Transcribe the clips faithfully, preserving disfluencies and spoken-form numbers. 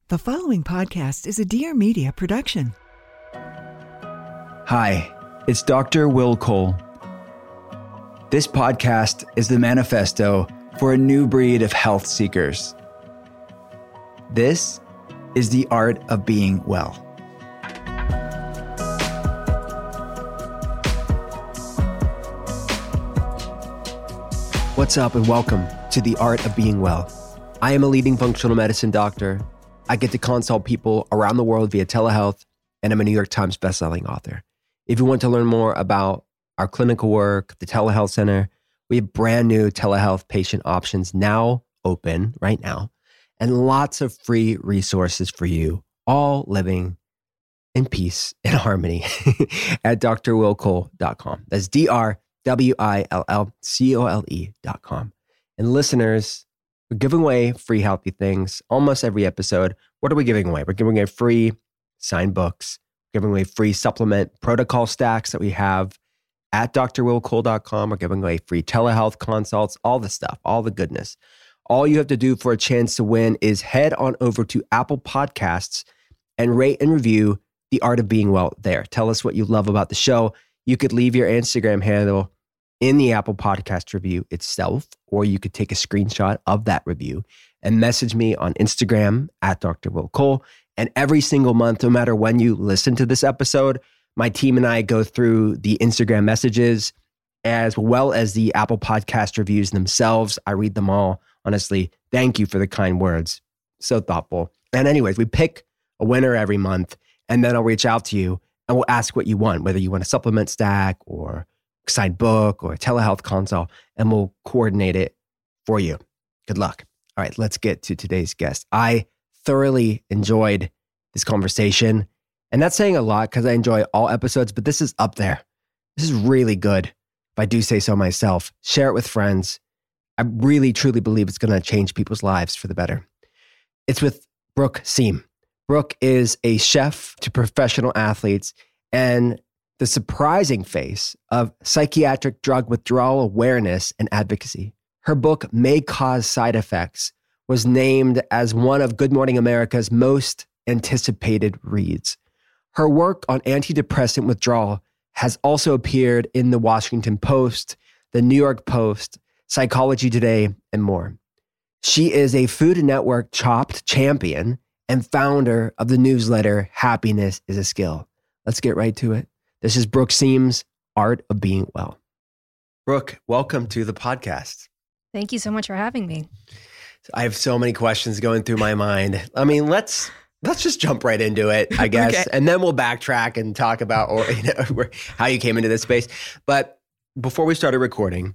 The following podcast is a Dear Media production. Hi, it's Doctor Will Cole. This podcast is the manifesto for a new breed of health seekers. This is the art of being well. What's up and welcome to the art of being well. I am a leading functional medicine doctor. I get to consult people around the world via telehealth, and I'm a New York Times bestselling author. If you want to learn more about our clinical work, the telehealth center, we have brand new telehealth patient options now open right now, and lots of free resources for you, all living in peace and harmony at d r will cole dot com. That's D R W I L L C O L E dot com. And listeners, we're giving away free healthy things almost every episode. What are we giving away? We're giving away free signed books, giving away free supplement protocol stacks that we have at d r will cole dot com. We're giving away free telehealth consults, all the stuff, all the goodness. All you have to do for a chance to win is head on over to Apple Podcasts and rate and review The Art of Being Well there. Tell us what you love about the show. You could leave your Instagram handle in the Apple Podcast review itself, or you could take a screenshot of that review and message me on Instagram at Doctor Will Cole. And every single month, no matter when you listen to this episode, my team and I go through the Instagram messages as well as the Apple Podcast reviews themselves. I read them all. Honestly, thank you for the kind words. So thoughtful. And anyways, we pick a winner every month, and then I'll reach out to you and we'll ask what you want, whether you want a supplement stack or signed book or a telehealth consult, and we'll coordinate it for you. Good luck. All right, let's get to today's guest. I thoroughly enjoyed this conversation, and that's saying a lot because I enjoy all episodes, but this is up there. This is really good, if I do say so myself. Share it with friends. I really, truly believe it's going to change people's lives for the better. It's with Brooke Seam. Brooke is a chef to professional athletes and the surprising face of psychiatric drug withdrawal awareness and advocacy. Her book, May Cause Side Effects, was named as one of Good Morning America's most anticipated reads. Her work on antidepressant withdrawal has also appeared in the Washington Post, the New York Post, Psychology Today, and more. She is a Food Network Chopped champion and founder of the newsletter, Happiness is a Skill. Let's get right to it. This is Brooke Seam's Art of Being Well. Brooke, welcome to the podcast. Thank you so much for having me. I have so many questions going through my mind. I mean, let's let's just jump right into it, I guess, okay. And then we'll backtrack and talk about or you know how you came into this space. But before we started recording,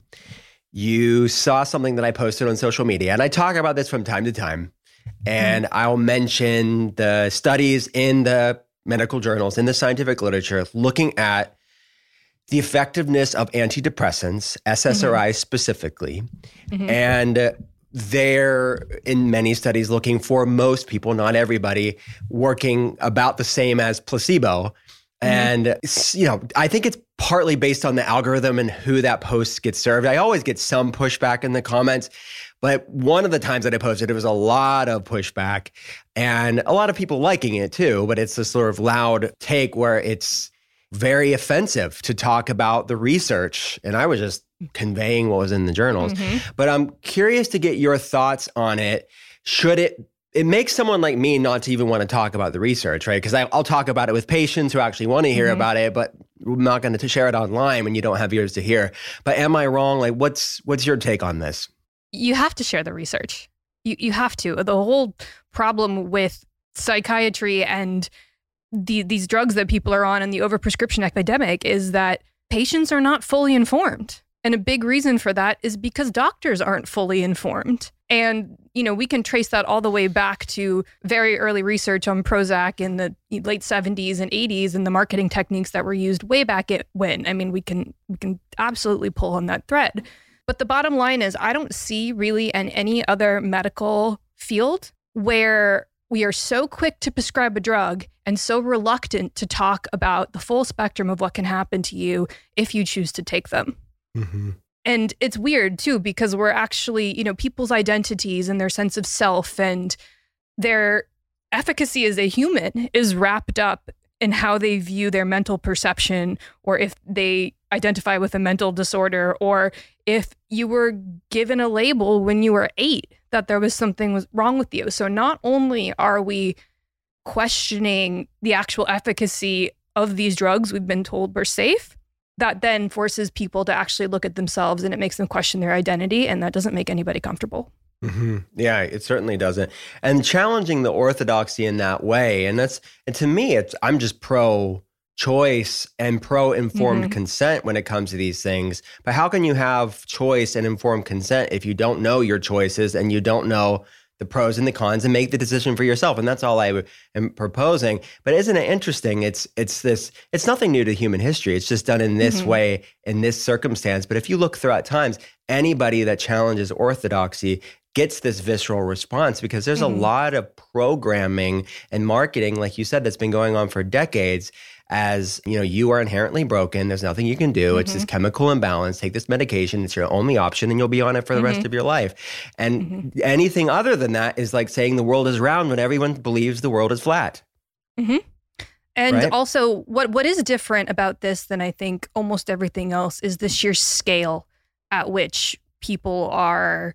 you saw something that I posted on social media, and I talk about this from time to time. And mm-hmm. I'll mention the studies in the medical journals, in the scientific literature, looking at the effectiveness of antidepressants, S S R Is mm-hmm. specifically. Mm-hmm. And they're, in many studies, looking for most people, not everybody, working about the same as placebo. Mm-hmm. And, you know, I think it's partly based on the algorithm and who that post gets served. I always get some pushback in the comments. But one of the times that I posted, it was a lot of pushback and a lot of people liking it too. But it's this sort of loud take where it's very offensive to talk about the research. And I was just conveying what was in the journals. Mm-hmm. But I'm curious to get your thoughts on it. Should it, it makes someone like me not to even want to talk about the research, right? Because I'll talk about it with patients who actually want to hear mm-hmm. about it, but I'm not going to share it online when you don't have ears to hear. But am I wrong? Like, what's what's your take on this? You have to share the research. You you have to. The whole problem with psychiatry and the these drugs that people are on and the overprescription epidemic is that patients are not fully informed. And a big reason for that is because doctors aren't fully informed. And, you know, we can trace that all the way back to very early research on Prozac in the late seventies and eighties and the marketing techniques that were used way back at when. I mean, we can we can absolutely pull on that thread. But the bottom line is I don't see really in any other medical field where we are so quick to prescribe a drug and so reluctant to talk about the full spectrum of what can happen to you if you choose to take them. Mm-hmm. And it's weird too, because we're actually, you know, people's identities and their sense of self and their efficacy as a human is wrapped up in how they view their mental perception, or if they identify with a mental disorder, or if you were given a label when you were eight that there was something was wrong with you. So not only are we questioning the actual efficacy of these drugs we've been told were safe, that then forces people to actually look at themselves, and it makes them question their identity, and that doesn't make anybody comfortable. Mm-hmm. Yeah, it certainly doesn't. And challenging the orthodoxy in that way, and that's, and to me, it's, I'm just pro-choice and pro-informed Mm-hmm. consent when it comes to these things. But how can you have choice and informed consent if you don't know your choices and you don't know the pros and the cons and make the decision for yourself? And that's all I am proposing. But isn't it interesting? It's it's this, it's nothing new to human history. It's just done in this Mm-hmm. way, in this circumstance. But if you look throughout times, anybody that challenges orthodoxy gets this visceral response, because there's Mm-hmm. a lot of programming and marketing, like you said, that's been going on for decades. As you know, you are inherently broken. There's nothing you can do. Mm-hmm. It's this chemical imbalance. Take this medication. It's your only option, and you'll be on it for the mm-hmm. rest of your life. And mm-hmm. anything other than that is like saying the world is round when everyone believes the world is flat. Mm-hmm. And right? also, what what is different about this than I think almost everything else is the sheer scale at which people are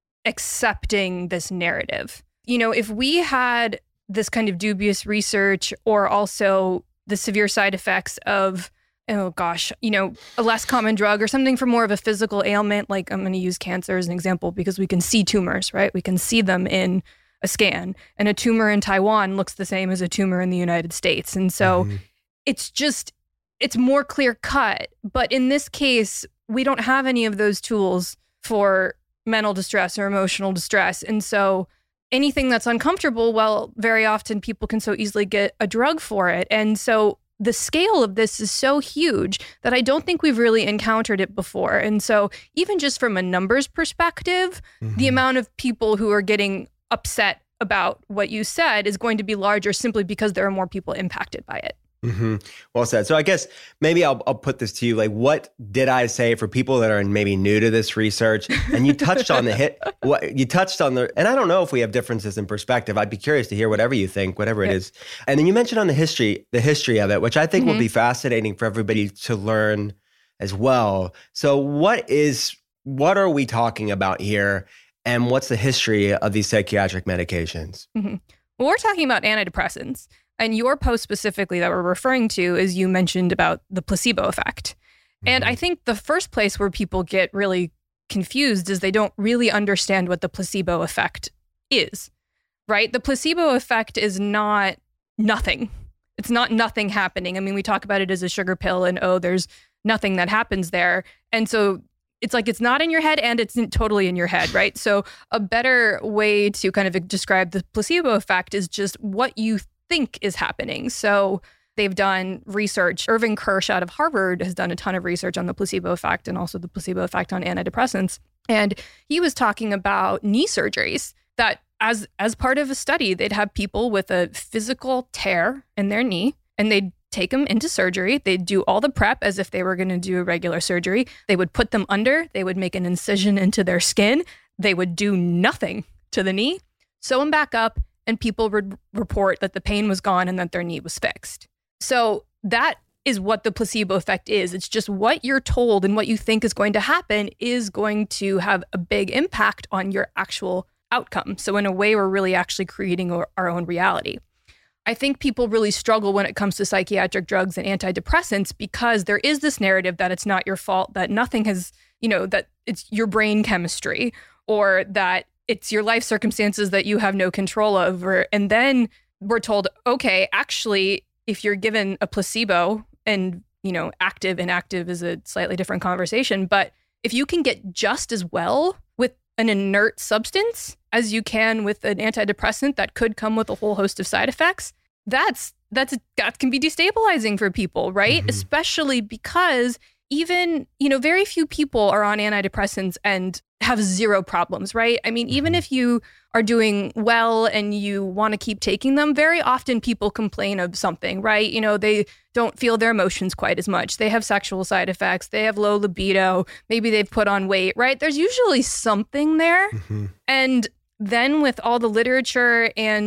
accepting this narrative. You know, if we had this kind of dubious research, or also the severe side effects of, oh gosh, you know, a less common drug or something for more of a physical ailment, like I'm going to use cancer as an example because we can see tumors, right? We can see them in a scan, and a tumor in Taiwan looks the same as a tumor in the United States. And so mm-hmm. it's just, it's more clear cut. But in this case, we don't have any of those tools for mental distress or emotional distress. And so anything that's uncomfortable, well, very often people can so easily get a drug for it. And so the scale of this is so huge that I don't think we've really encountered it before. And so even just from a numbers perspective, mm-hmm. the amount of people who are getting upset about what you said is going to be larger simply because there are more people impacted by it. Mm-hmm. Well said. So I guess maybe I'll I'll put this to you. Like, what did I say for people that are maybe new to this research? And you touched on the hit. What you touched on the, and I don't know if we have differences in perspective. I'd be curious to hear whatever you think, whatever it yeah. is. And then you mentioned on the history, the history of it, which I think mm-hmm. will be fascinating for everybody to learn as well. So what is what are we talking about here, and what's the history of these psychiatric medications? Mm-hmm. Well, we're talking about antidepressants. And your post specifically that we're referring to is you mentioned about the placebo effect. Mm-hmm. And I think the first place where people get really confused is they don't really understand what the placebo effect is, right? The placebo effect is not nothing. It's not nothing happening. I mean, we talk about it as a sugar pill and, oh, there's nothing that happens there. And so it's like it's not in your head and it's totally in your head, right? So a better way to kind of describe the placebo effect is just what you think is happening. So they've done research. Irving Kirsch out of Harvard has done a ton of research on the placebo effect and also the placebo effect on antidepressants. And he was talking about knee surgeries that as as part of a study, they'd have people with a physical tear in their knee and they'd take them into surgery. They'd do all the prep as if they were going to do a regular surgery. They would put them under. They would make an incision into their skin. They would do nothing to the knee, sew them back up, and people would report that the pain was gone and that their knee was fixed. So that is what the placebo effect is. It's just what you're told and what you think is going to happen is going to have a big impact on your actual outcome. So in a way, we're really actually creating our, our own reality. I think people really struggle when it comes to psychiatric drugs and antidepressants because there is this narrative that it's not your fault, that nothing has, you know, that it's your brain chemistry, or that it's your life circumstances that you have no control over. And then we're told, okay, actually, if you're given a placebo, and, you know, active, inactive is a slightly different conversation, but if you can get just as well with an inert substance as you can with an antidepressant that could come with a whole host of side effects, that's that's that can be destabilizing for people, right? Mm-hmm. Especially because even, you know, very few people are on antidepressants and have zero problems, right? I mean, even if you are doing well and you want to keep taking them, very often people complain of something, right? You know, they don't feel their emotions quite as much. They have sexual side effects. They have low libido. Maybe they've put on weight, right? There's usually something there. Mm-hmm. And then with all the literature and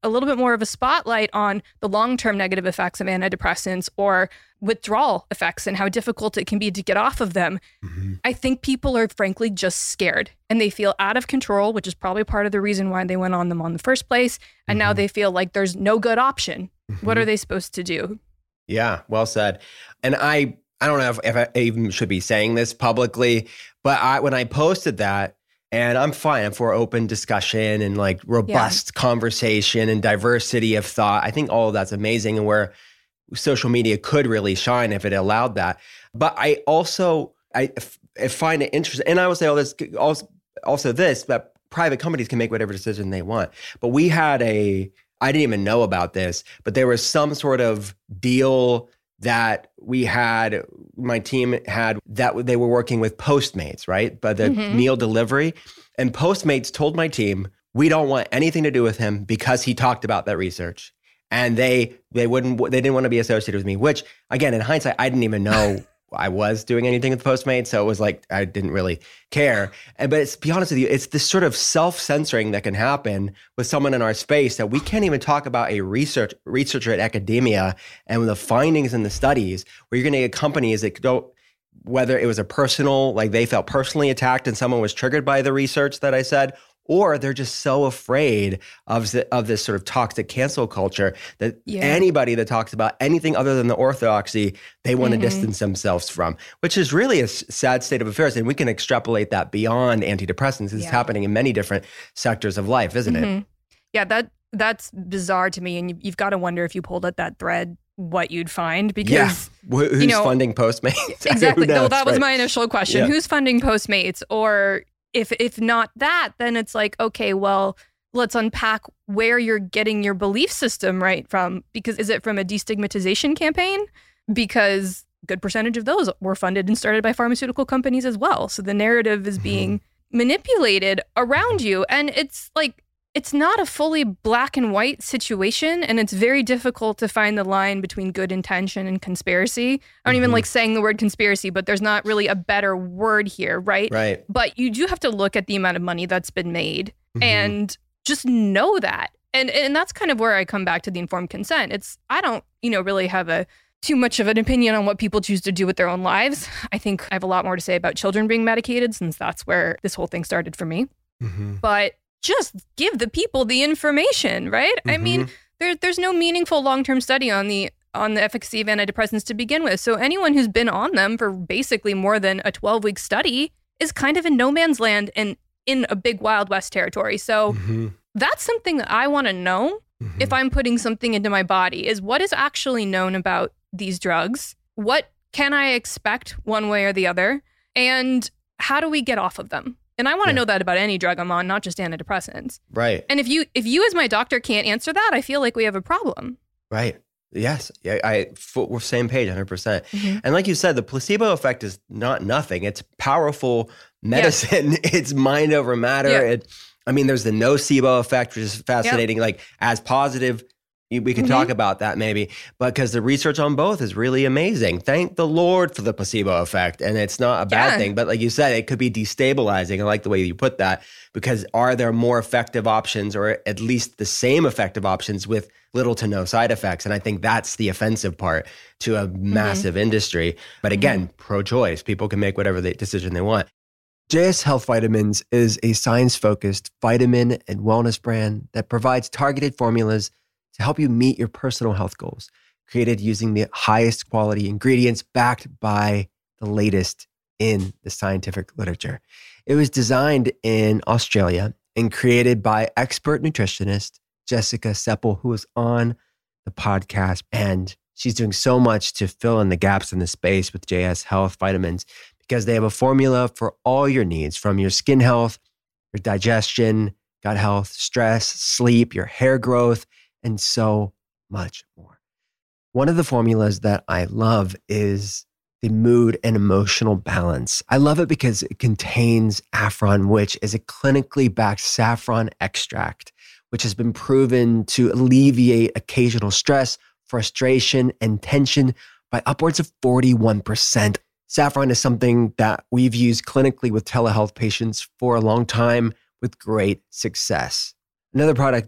a little bit more of a spotlight on the long-term negative effects of antidepressants or withdrawal effects and how difficult it can be to get off of them, mm-hmm. I think people are frankly just scared and they feel out of control, which is probably part of the reason why they went on them in the first place. And mm-hmm. now they feel like there's no good option. Mm-hmm. What are they supposed to do? Yeah, well said. And I, I don't know if, if I even should be saying this publicly, but I, when I posted that, and I'm fine. I'm for open discussion and like robust yeah. conversation and diversity of thought. I think all of that's amazing and where social media could really shine if it allowed that. But I also, I, I find it interesting. And I would say all this, also, also this, that private companies can make whatever decision they want. But we had a, I didn't even know about this, but there was some sort of deal that we had, my team had, that they were working with Postmates, right? But the mm-hmm. meal delivery. And Postmates told my team, we don't want anything to do with him because he talked about that research. And they they wouldn't, they didn't want to be associated with me, which again, in hindsight, I didn't even know I was doing anything with Postmates. So it was like, I didn't really care. And, but it's, to be honest with you, it's this sort of self-censoring that can happen with someone in our space that we can't even talk about a research researcher at academia and the findings in the studies where you're going to get companies that don't, whether it was a personal, like they felt personally attacked and someone was triggered by the research that I said, or they're just so afraid of, the, of this sort of toxic cancel culture that yeah. anybody that talks about anything other than the orthodoxy, they want mm-hmm. to distance themselves from, which is really a sad state of affairs. And we can extrapolate that beyond antidepressants. It's yeah. happening in many different sectors of life, isn't mm-hmm. it? Yeah, that that's bizarre to me. And you, you've got to wonder if you pulled at that thread, what you'd find, because yeah. who's you know, funding Postmates? Exactly. knows, no, that right? was my initial question. Yeah. Who's funding Postmates? Or If if not that, then it's like, okay, well, let's unpack where you're getting your belief system right from. Because is it from a destigmatization campaign? Because a good percentage of those were funded and started by pharmaceutical companies as well. So the narrative is being mm-hmm. manipulated around you. And it's like, it's not a fully black and white situation. And it's very difficult to find the line between good intention and conspiracy. I don't mm-hmm. even like saying the word conspiracy, but there's not really a better word here, right? Right. But you do have to look at the amount of money that's been made mm-hmm. and just know that. And and that's kind of where I come back to the informed consent. It's, I don't, you know, really have a too much of an opinion on what people choose to do with their own lives. I think I have a lot more to say about children being medicated, since that's where this whole thing started for me. Mm-hmm. But just give the people the information, right? Mm-hmm. I mean, there, there's no meaningful long-term study on the on the efficacy of antidepressants to begin with. So anyone who's been on them for basically more than a twelve-week study is kind of in no man's land and in a big Wild West territory. So mm-hmm. that's something that I want to know mm-hmm. if I'm putting something into my body, is what is actually known about these drugs? What can I expect one way or the other? And how do we get off of them? And I want to yeah. know that about any drug I'm on, not just antidepressants. Right. And if you if you as my doctor can't answer that, I feel like we have a problem. Right. Yes. I, I we're same page, one hundred percent. Mm-hmm. And like you said, the placebo effect is not nothing. It's powerful medicine. Yeah. It's mind over matter. Yeah. It, I mean, there's the nocebo effect, which is fascinating. Yep. Like as positive, we can mm-hmm. talk about that maybe, but because the research on both is really amazing. Thank the Lord for the placebo effect. And it's not a bad yeah. thing, but like you said, it could be destabilizing. I like the way you put that, because are there more effective options, or at least the same effective options with little to no side effects? And I think that's the offensive part to a massive mm-hmm. industry. But again, mm-hmm. pro-choice, people can make whatever they, decision they want. J S Health Vitamins is a science-focused vitamin and wellness brand that provides targeted formulas to help you meet your personal health goals, created using the highest quality ingredients backed by the latest in the scientific literature. It was designed in Australia and created by expert nutritionist Jessica Seppel, who was on the podcast. And she's doing so much to fill in the gaps in the space with J S Health Vitamins, because they have a formula for all your needs, from your skin health, your digestion, gut health, stress, sleep, your hair growth, and so much more. One of the formulas that I love is the mood and emotional balance. I love it because it contains Affron, which is a clinically backed saffron extract, which has been proven to alleviate occasional stress, frustration, and tension by upwards of forty-one percent. Saffron is something that we've used clinically with telehealth patients for a long time with great success. Another product that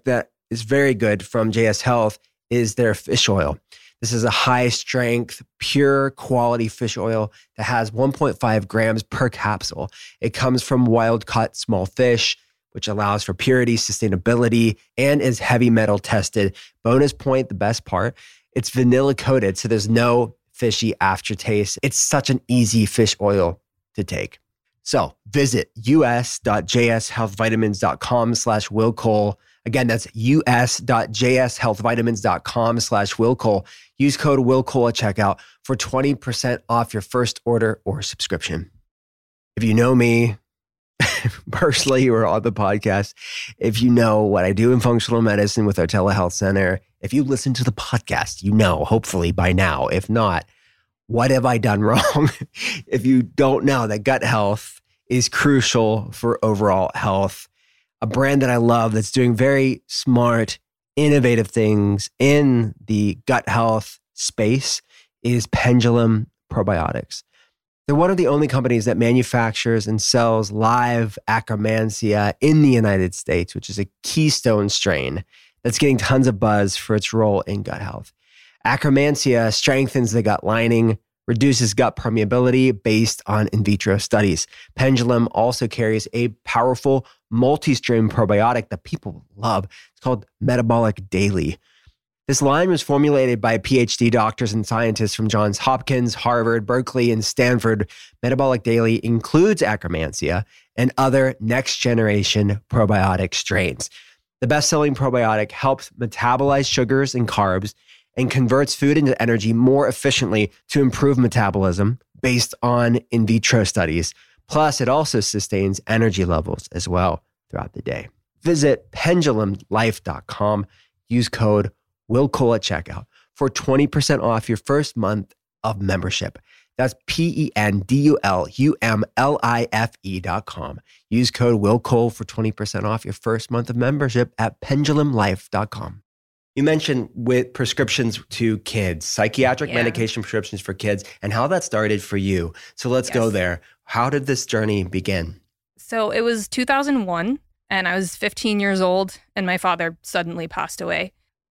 is very good from J S Health is their fish oil. This is a high strength, pure quality fish oil that has one point five grams per capsule. It comes from wild caught small fish, which allows for purity, sustainability, and is heavy metal tested. Bonus point, the best part, it's vanilla coated, so there's no fishy aftertaste. It's such an easy fish oil to take. So visit us.jshealthvitamins.com slash Will Cole. Again, that's us.jshealthvitamins.com slash Will Cole. Use code Will Cole at checkout for twenty percent off your first order or subscription. If you know me personally or on the podcast, if you know what I do in functional medicine with our telehealth center, if you listen to the podcast, you know, hopefully by now. If not, what have I done wrong? If you don't know that gut health is crucial for overall health, a brand that I love that's doing very smart, innovative things in the gut health space is Pendulum Probiotics. They're one of the only companies that manufactures and sells live Akkermansia in the United States, which is a keystone strain that's getting tons of buzz for its role in gut health. Akkermansia strengthens the gut lining, reduces gut permeability based on in vitro studies. Pendulum also carries a powerful multi-strain probiotic that people love. It's called Metabolic Daily. This line was formulated by PhD doctors and scientists from Johns Hopkins, Harvard, Berkeley, and Stanford. Metabolic Daily includes Akkermansia and other next-generation probiotic strains. The best-selling probiotic helps metabolize sugars and carbs and converts food into energy more efficiently to improve metabolism based on in vitro studies. Plus, it also sustains energy levels as well throughout the day. Visit pendulum life dot com. Use code Will Cole at checkout for twenty percent off your first month of membership. That's P E N D U L U M L I F E dot com. Use code Will Cole for twenty percent off your first month of membership at pendulum life dot com. You mentioned with prescriptions to kids, psychiatric Yeah. medication prescriptions for kids, and how that started for you. So let's Yes. go there. How did this journey begin? So it was two thousand one, and I was fifteen years old, and my father suddenly passed away.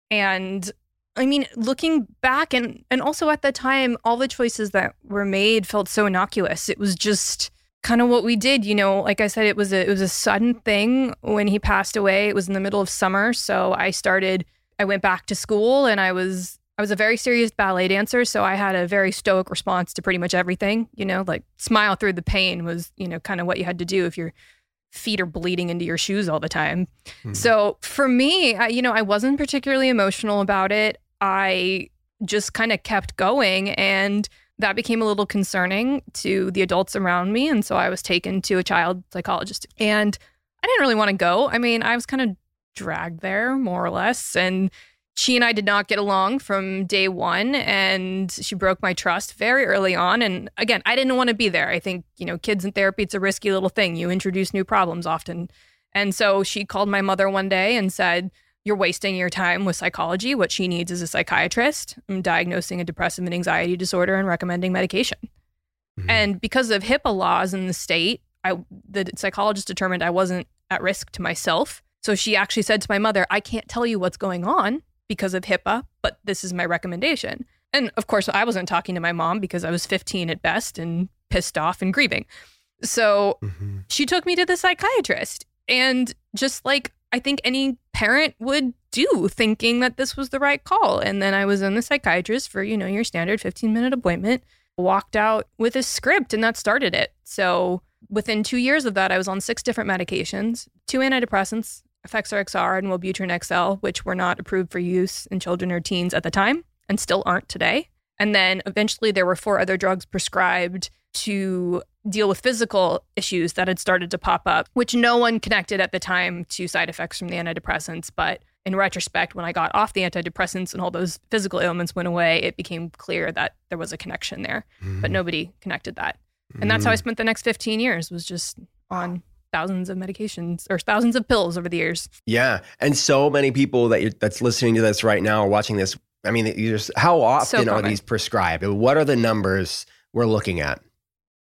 And I mean, looking back, and, and also at the time, all the choices that were made felt so innocuous. It was just kind of what we did. You know, like I said, it was a, it was a sudden thing when he passed away. It was in the middle of summer. So I started, I went back to school, and I was, I was a very serious ballet dancer. So I had a very stoic response to pretty much everything, you know, like smile through the pain was, you know, kind of what you had to do if you're feet are bleeding into your shoes all the time. Mm-hmm. So for me, I, you know, I wasn't particularly emotional about it. I just kind of kept going, and that became a little concerning to the adults around me. And so I was taken to a child psychologist, and I didn't really want to go. I mean, I was kind of dragged there more or less. And she and I did not get along from day one, and she broke my trust very early on. And again, I didn't want to be there. I think, you know, kids in therapy, it's a risky little thing. You introduce new problems often. And so she called my mother one day and said, "You're wasting your time with psychology. What she needs is a psychiatrist. I'm diagnosing a depressive and anxiety disorder and recommending medication." Mm-hmm. And because of HIPAA laws in the state, I, the psychologist determined I wasn't at risk to myself. So she actually said to my mother, "I can't tell you what's going on because of HIPAA, but this is my recommendation." And of course, I wasn't talking to my mom because I was fifteen at best and pissed off and grieving. So mm-hmm. she took me to the psychiatrist. And just like I think any parent would do, thinking that this was the right call. And then I was in the psychiatrist for, you know, your standard fifteen minute appointment, walked out with a script, and that started it. So within two years of that, I was on six different medications, two antidepressants, Effexor X R and Wellbutrin X L, which were not approved for use in children or teens at the time and still aren't today. And then eventually there were four other drugs prescribed to deal with physical issues that had started to pop up, which no one connected at the time to side effects from the antidepressants. But in retrospect, when I got off the antidepressants and all those physical ailments went away, it became clear that there was a connection there, mm. but nobody connected that. Mm. And that's how I spent the next fifteen years, was just on thousands of medications or thousands of pills over the years. Yeah. And so many people that you're, that's listening to this right now or watching this, I mean, you just, how often so are these prescribed? What are the numbers we're looking at?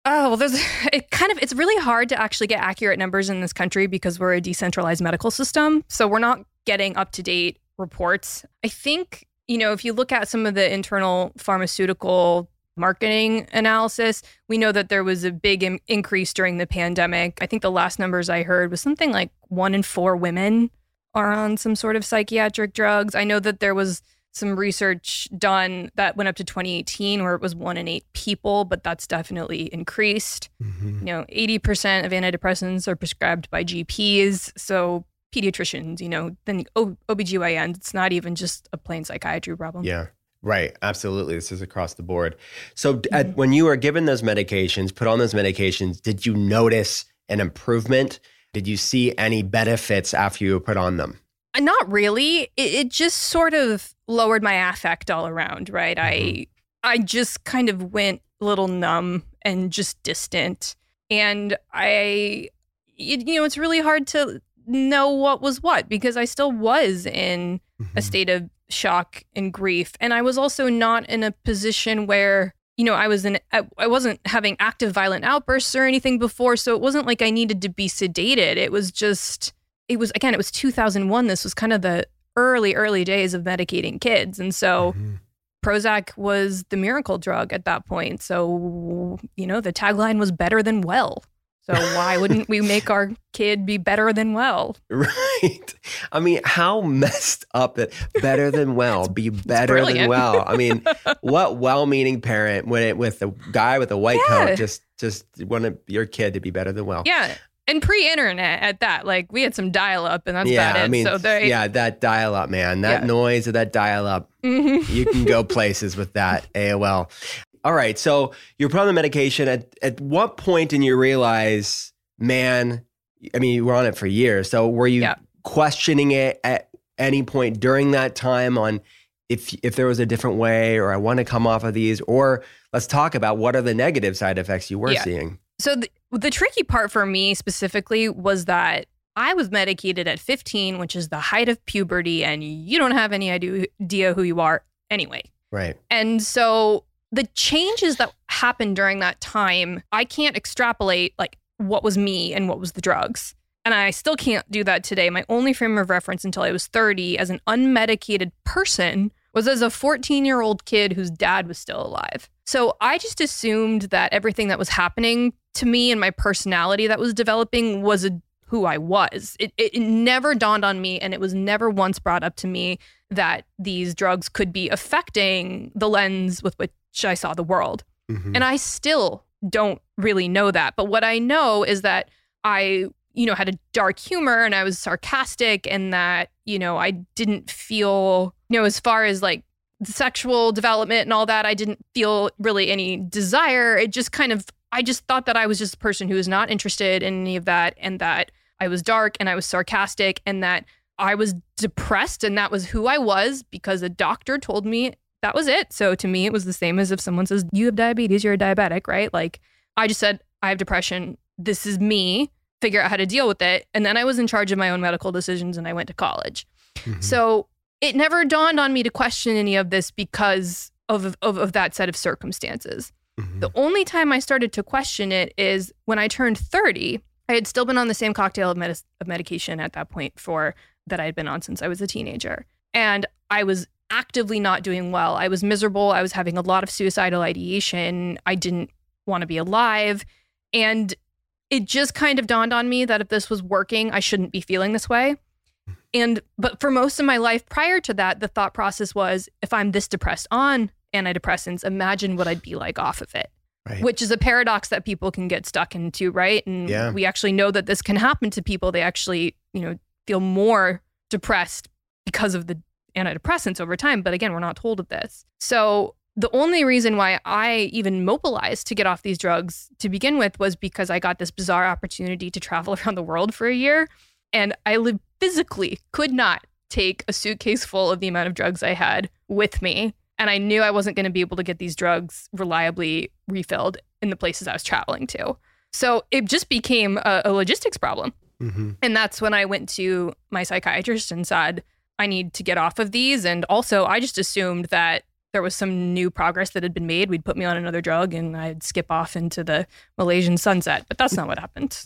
Oh, well, there's it kind of, it's really hard to actually get accurate numbers in this country because we're a decentralized medical system. So we're not getting up-to-date reports. I think, you know, if you look at some of the internal pharmaceutical marketing analysis, we know that there was a big im- increase during the pandemic. I think the last numbers I heard was something like one in four women are on some sort of psychiatric drugs. I know that there was some research done that went up to twenty eighteen where it was one in eight people, but that's definitely increased. Mm-hmm. You know, eighty percent of antidepressants are prescribed by G Ps. So pediatricians, you know, then O B G Y Ns, it's not even just a plain psychiatry problem. Yeah. Right. Absolutely. This is across the board. So mm-hmm. at, when you were given those medications, put on those medications, did you notice an improvement? Did you see any benefits after you were put on them? Not really. It, it just sort of lowered my affect all around, right? Mm-hmm. I I just kind of went a little numb and just distant. And I, it, you know, it's really hard to know what was what because I still was in mm-hmm. a state of shock and grief. And I was also not in a position where, you know, I was in, I wasn't having active violent outbursts or anything before. So it wasn't like I needed to be sedated. It was just, it was, again, it was two thousand one. This was kind of the early, early days of medicating kids. And so mm-hmm. Prozac was the miracle drug at that point. So, you know, the tagline was better than well. So why wouldn't we make our kid be better than well? Right. I mean, how messed up that better than well, be better than well. I mean, what well-meaning parent when it with a guy with a white yeah. coat just just wanted your kid to be better than well. Yeah. And pre-internet at that, like we had some dial-up and that's yeah, about it. I mean, so they, yeah, that dial-up, man, that yeah. noise of that dial-up, mm-hmm. you can go places with that A O L. All right, so you're put on the medication. At at what point did you realize, man, I mean, you were on it for years. So were you yeah. questioning it at any point during that time on if if there was a different way or I want to come off of these? Or let's talk about what are the negative side effects you were yeah. seeing? So the, the tricky part for me specifically was that I was medicated at fifteen, which is the height of puberty, and you don't have any idea who you are anyway. Right. And so the changes that happened during that time, I can't extrapolate like what was me and what was the drugs. And I still can't do that today. My only frame of reference until I was thirty as an unmedicated person was as a fourteen-year-old kid whose dad was still alive. So I just assumed that everything that was happening to me and my personality that was developing was a, who I was. It, it, it never dawned on me, and it was never once brought up to me that these drugs could be affecting the lens with which I saw the world. Mm-hmm. And I still don't really know that. But what I know is that I, you know, had a dark humor and I was sarcastic and that, you know, I didn't feel, you know, as far as like sexual development and all that, I didn't feel really any desire. It just kind of, I just thought that I was just a person who was not interested in any of that and that I was dark and I was sarcastic and that I was depressed and that was who I was because a doctor told me that was it. So to me, it was the same as if someone says, you have diabetes, you're a diabetic, right? Like I just said, I have depression. This is me. Figure out how to deal with it. And then I was in charge of my own medical decisions and I went to college. Mm-hmm. So it never dawned on me to question any of this because of, of, of that set of circumstances. Mm-hmm. The only time I started to question it is when I turned thirty. I had still been on the same cocktail of, med- of medication at that point for that I had been on since I was a teenager. And I was actively not doing well. I was miserable. I was having a lot of suicidal ideation. I didn't want to be alive. And it just kind of dawned on me that if this was working, I shouldn't be feeling this way. And but for most of my life prior to that, the thought process was, if I'm this depressed on antidepressants, imagine what I'd be like off of it. Right. Which is a paradox that people can get stuck into, right? And yeah. we actually know that this can happen to people. They actually, you know, feel more depressed because of the antidepressants over time. But again, we're not told of this. So the only reason why I even mobilized to get off these drugs to begin with was because I got this bizarre opportunity to travel around the world for a year. And I li- physically could not take a suitcase full of the amount of drugs I had with me. And I knew I wasn't going to be able to get these drugs reliably refilled in the places I was traveling to. So it just became a, a logistics problem. Mm-hmm. And that's when I went to my psychiatrist and said, I need to get off of these. And also, I just assumed that there was some new progress that had been made, we'd put me on another drug and I'd skip off into the Malaysian sunset. But that's not what happened.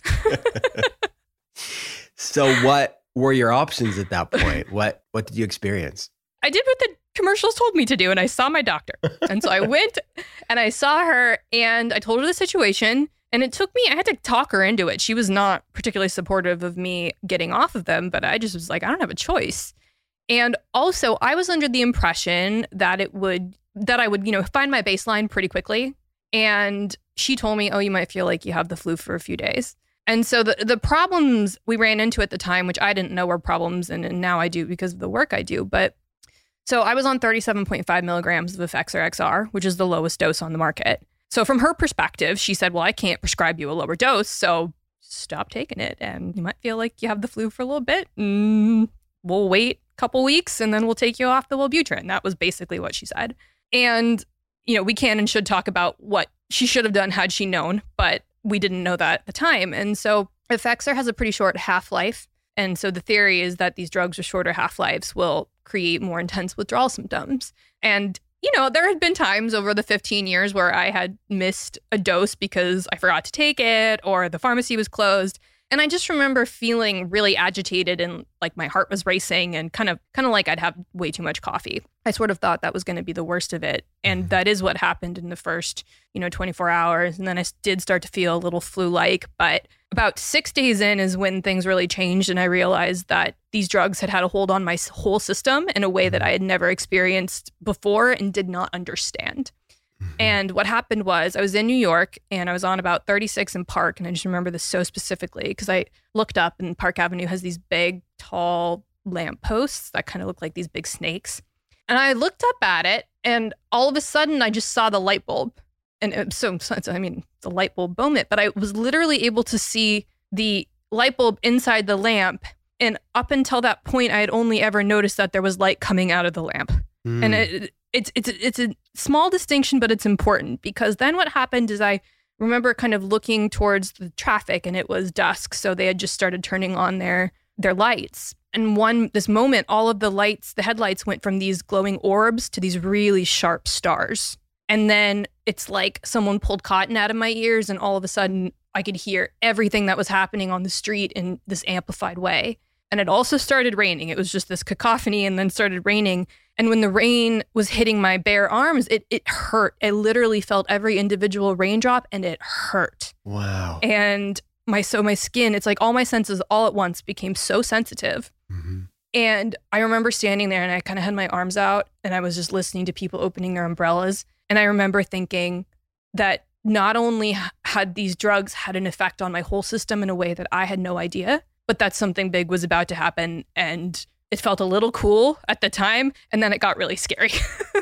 So what were your options at that point? What what did you experience? I did what the commercials told me to do, and I saw my doctor. And so I went and I saw her and I told her the situation. And it took me, I had to talk her into it. She was not particularly supportive of me getting off of them, but I just was like, I don't have a choice. And also, I was under the impression that it would, that I would, you know, find my baseline pretty quickly. And she told me, oh, you might feel like you have the flu for a few days. And so the, the problems we ran into at the time, which I didn't know were problems, and, and now I do because of the work I do. But so I was on thirty-seven point five milligrams of Effexor X R, which is the lowest dose on the market. So from her perspective, she said, well, I can't prescribe you a lower dose, so stop taking it. And you might feel like you have the flu for a little bit. Mm, we'll wait a couple weeks and then we'll take you off the Wellbutrin. That was basically what she said. And, you know, we can and should talk about what she should have done had she known, but we didn't know that at the time. And so Effexor has a pretty short half-life. And so the theory is that these drugs with shorter half-lives will create more intense withdrawal symptoms. And you know, there had been times over the fifteen years where I had missed a dose because I forgot to take it or the pharmacy was closed. And I just remember feeling really agitated and like my heart was racing and kind of kind of like I'd have way too much coffee. I sort of thought that was going to be the worst of it. And that is what happened in the first, you know, twenty-four hours. And then I did start to feel a little flu-like. But about six days in is when things really changed. And I realized that these drugs had had a hold on my whole system in a way that I had never experienced before and did not understand. And what happened was I was in New York and I was on about thirty-six in Park. And I just remember this so specifically because I looked up and Park Avenue has these big, tall lampposts that kind of look like these big snakes. And I looked up at it and all of a sudden I just saw the light bulb. And it was so, I mean, the light bulb moment, but I was literally able to see the light bulb inside the lamp. And up until that point, I had only ever noticed that there was light coming out of the lamp. Mm. And it, It's it's it's a small distinction, but it's important because then what happened is I remember kind of looking towards the traffic and it was dusk. So they had just started turning on their their lights. And one, this moment, all of the lights, the headlights went from these glowing orbs to these really sharp stars. And then it's like someone pulled cotton out of my ears and all of a sudden I could hear everything that was happening on the street in this amplified way. And it also started raining. It was just this cacophony and then started raining. And when the rain was hitting my bare arms, it it hurt. I literally felt every individual raindrop and it hurt. Wow. And my so my skin, it's like all my senses all at once became so sensitive. Mm-hmm. And I remember standing there and I kind of had my arms out and I was just listening to people opening their umbrellas. And I remember thinking that not only had these drugs had an effect on my whole system in a way that I had no idea, but that something big was about to happen. And it felt a little cool at the time. And then it got really scary.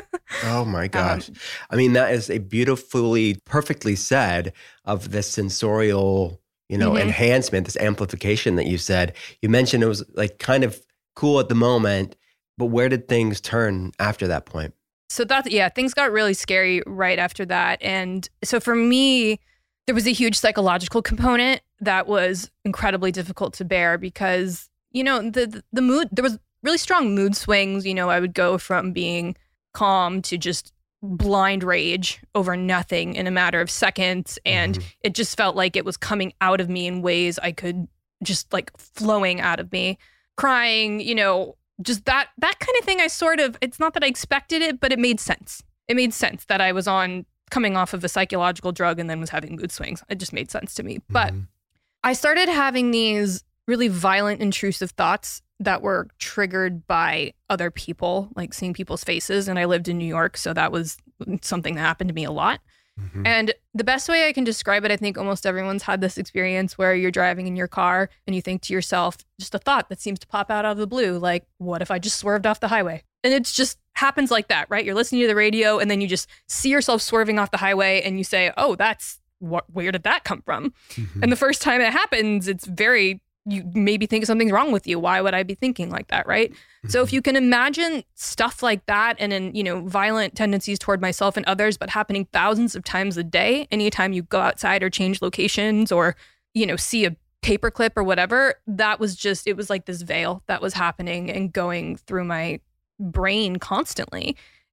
Oh my gosh. Um, I mean, that is a beautifully, perfectly said of the sensorial, you know, mm-hmm. enhancement, this amplification that you said. You mentioned it was like kind of cool at the moment, but where did things turn after that point? So that's, yeah, things got really scary right after that. And so for me, there was a huge psychological component that was incredibly difficult to bear because, you know, the, the the mood, there was really strong mood swings. You know, I would go from being calm to just blind rage over nothing in a matter of seconds. And mm-hmm. it just felt like it was coming out of me in ways I could just like flowing out of me, crying, you know, just that, that kind of thing. I sort of, it's not that I expected it, but it made sense. It made sense that I was on coming off of a psychological drug and then was having mood swings. It just made sense to me. Mm-hmm. But I started having these really violent, intrusive thoughts that were triggered by other people, like seeing people's faces. And I lived in New York, so that was something that happened to me a lot. Mm-hmm. And the best way I can describe it, I think almost everyone's had this experience where you're driving in your car and you think to yourself, just a thought that seems to pop out of the blue, like, what if I just swerved off the highway? And it just happens like that, right? You're listening to the radio and then you just see yourself swerving off the highway and you say, oh, that's, what, where did that come from? Mm-hmm. And the first time it happens, it's very, you maybe think something's wrong with you. Why would I be thinking like that, right? Mm-hmm. So if you can imagine stuff like that and in, you know, violent tendencies toward myself and others, but happening thousands of times a day, anytime you go outside or change locations or, you know, see a paperclip or whatever, that was just, it was like this veil that was happening and going through my brain constantly.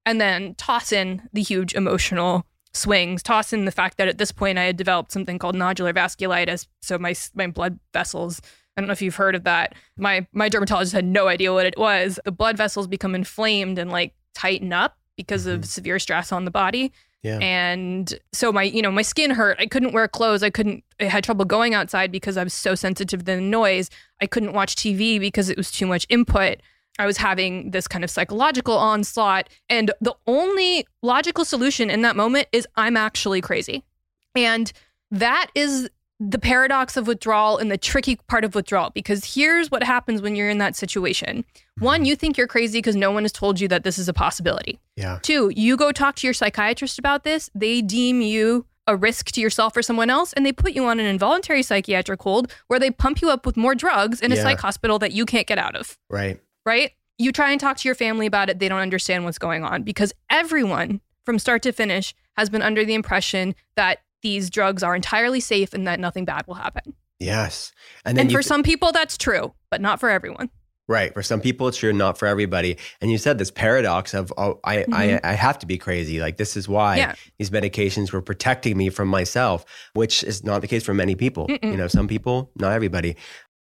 and then toss in the huge emotional swings, toss in the fact that at this point I had developed something called nodular vasculitis. So my my blood vessels, I don't know if you've heard of that. My my dermatologist had no idea what it was. The blood vessels become inflamed and like tighten up because mm-hmm. of severe stress on the body. Yeah. And so my, you know, my skin hurt. I couldn't wear clothes. I couldn't, I had trouble going outside because I was so sensitive to the noise. I couldn't watch T V because it was too much input. I was having this kind of psychological onslaught. And the only logical solution in that moment is I'm actually crazy. And that is the paradox of withdrawal and the tricky part of withdrawal, because here's what happens when you're in that situation. One, you think you're crazy because no one has told you that this is a possibility. Yeah. Two, you go talk to your psychiatrist about this. They deem you a risk to yourself or someone else, and they put you on an involuntary psychiatric hold where they pump you up with more drugs in a Yeah. psych hospital that you can't get out of. Right. Right? You try and talk to your family about it. They don't understand what's going on because everyone from start to finish has been under the impression that these drugs are entirely safe and that nothing bad will happen. Yes. And, then and you for th- some people, that's true, but not for everyone. Right. For some people, it's true, not for everybody. And you said this paradox of, oh, I, Mm-hmm. I, I have to be crazy. Like, this is why Yeah. these medications were protecting me from myself, which is not the case for many people. Mm-mm. You know, some people, not everybody.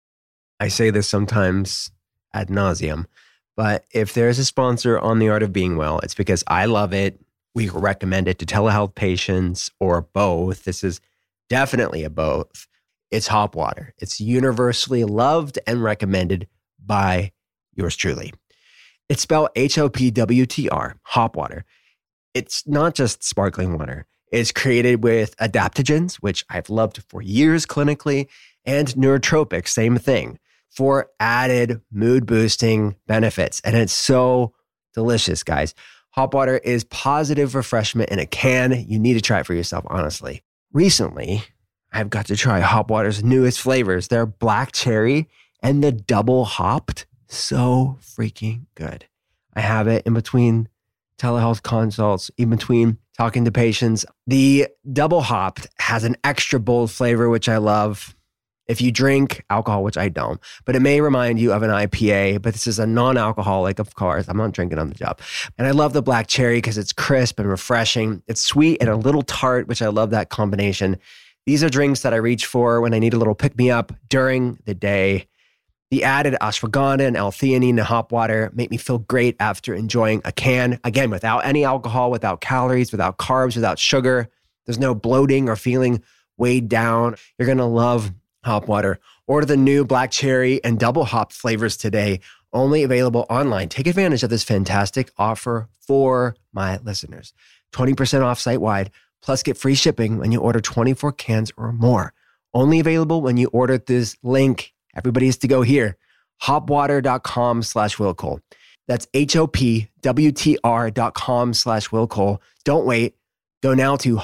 I say this sometimes ad nauseum, but if there's a sponsor on The Art of Being Well, it's because I love it. We recommend it to telehealth patients or both. This is definitely a both. It's Hop Water. It's universally loved and recommended by yours truly. It's spelled H O P W T R, Hop Water. It's not just sparkling water. It's created with adaptogens, which I've loved for years clinically, and neurotropics, same thing, for added mood boosting benefits. And it's so delicious, guys. Hop Water is positive refreshment in a can. You need to try it for yourself, honestly. Recently, I've got to try Hop Water's newest flavors. They're black cherry and the double hopped. So freaking good. I have it in between telehealth consults, in between talking to patients. The double hopped has an extra bold flavor, which I love. If you drink alcohol, which I don't, but it may remind you of an I P A, but this is a non-alcoholic, of course. I'm not drinking on the job. And I love the black cherry because it's crisp and refreshing. It's sweet and a little tart, which I love that combination. These are drinks that I reach for when I need a little pick-me-up during the day. The added ashwagandha and L-theanine and Hop Water make me feel great after enjoying a can. Again, without any alcohol, without calories, without carbs, without sugar. There's no bloating or feeling weighed down. You're going to love Hop Water. Order the new black cherry and double hop flavors today, only available online. Take advantage of this fantastic offer for my listeners. twenty percent off site-wide, plus get free shipping when you order twenty-four cans or more. Only available when you order this link. Everybody has to go here. hopwater.com slash Will Cole. That's H-O-P-W-T-R dot com slash Will Cole. Don't wait. Go now to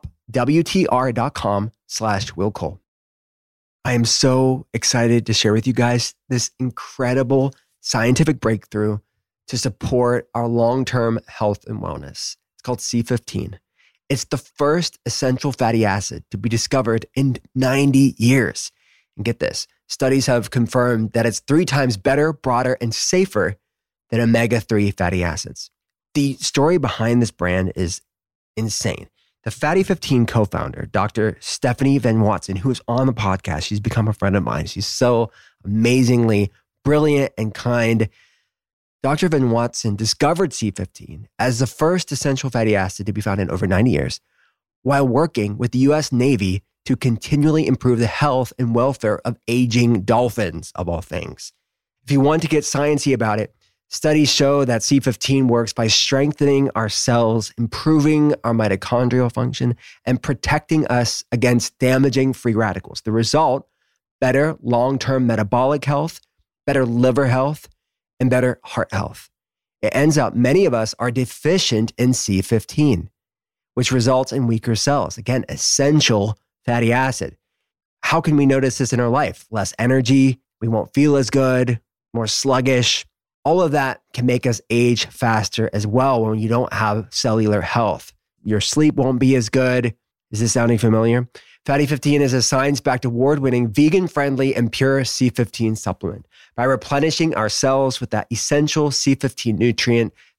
hopwtr.com slash Will Cole. I am so excited to share with you guys this incredible scientific breakthrough to support our long-term health and wellness. It's called C fifteen. It's the first essential fatty acid to be discovered in ninety years. And get this, studies have confirmed that it's three times better, broader, and safer than omega three fatty acids. The story behind this brand is insane. The Fatty fifteen co-founder, Doctor Stephanie Van Watson, who is on the podcast, she's become a friend of mine. She's so amazingly brilliant and kind. Doctor Van Watson discovered C fifteen as the first essential fatty acid to be found in over ninety years, while working with the U S Navy to continually improve the health and welfare of aging dolphins, of all things. If you want to get sciencey about it, studies show that C fifteen works by strengthening our cells, improving our mitochondrial function, and protecting us against damaging free radicals. The result, better long-term metabolic health, better liver health, and better heart health. It ends up many of us are deficient in C fifteen, which results in weaker cells. Again, essential fatty acid. How can we notice this in our life? Less energy, we won't feel as good, more sluggish. All of that can make us age faster as well when you don't have cellular health. Your sleep won't be as good. Is this sounding familiar? Fatty fifteen is a science-backed, award-winning, vegan-friendly, and pure C fifteen supplement. By replenishing our cells with that essential C fifteen nutrient,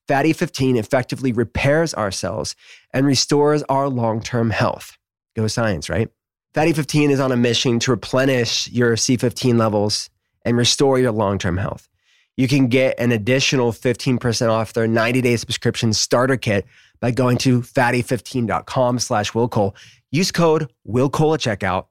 Fatty fifteen effectively repairs our cells and restores our long-term health. Go science, right? Fatty fifteen is on a mission to replenish your C fifteen levels and restore your long-term health. You can get an additional fifteen percent off their ninety-day subscription starter kit by going to fatty fifteen dot com slash Will Cole. Use code Will Cole at checkout.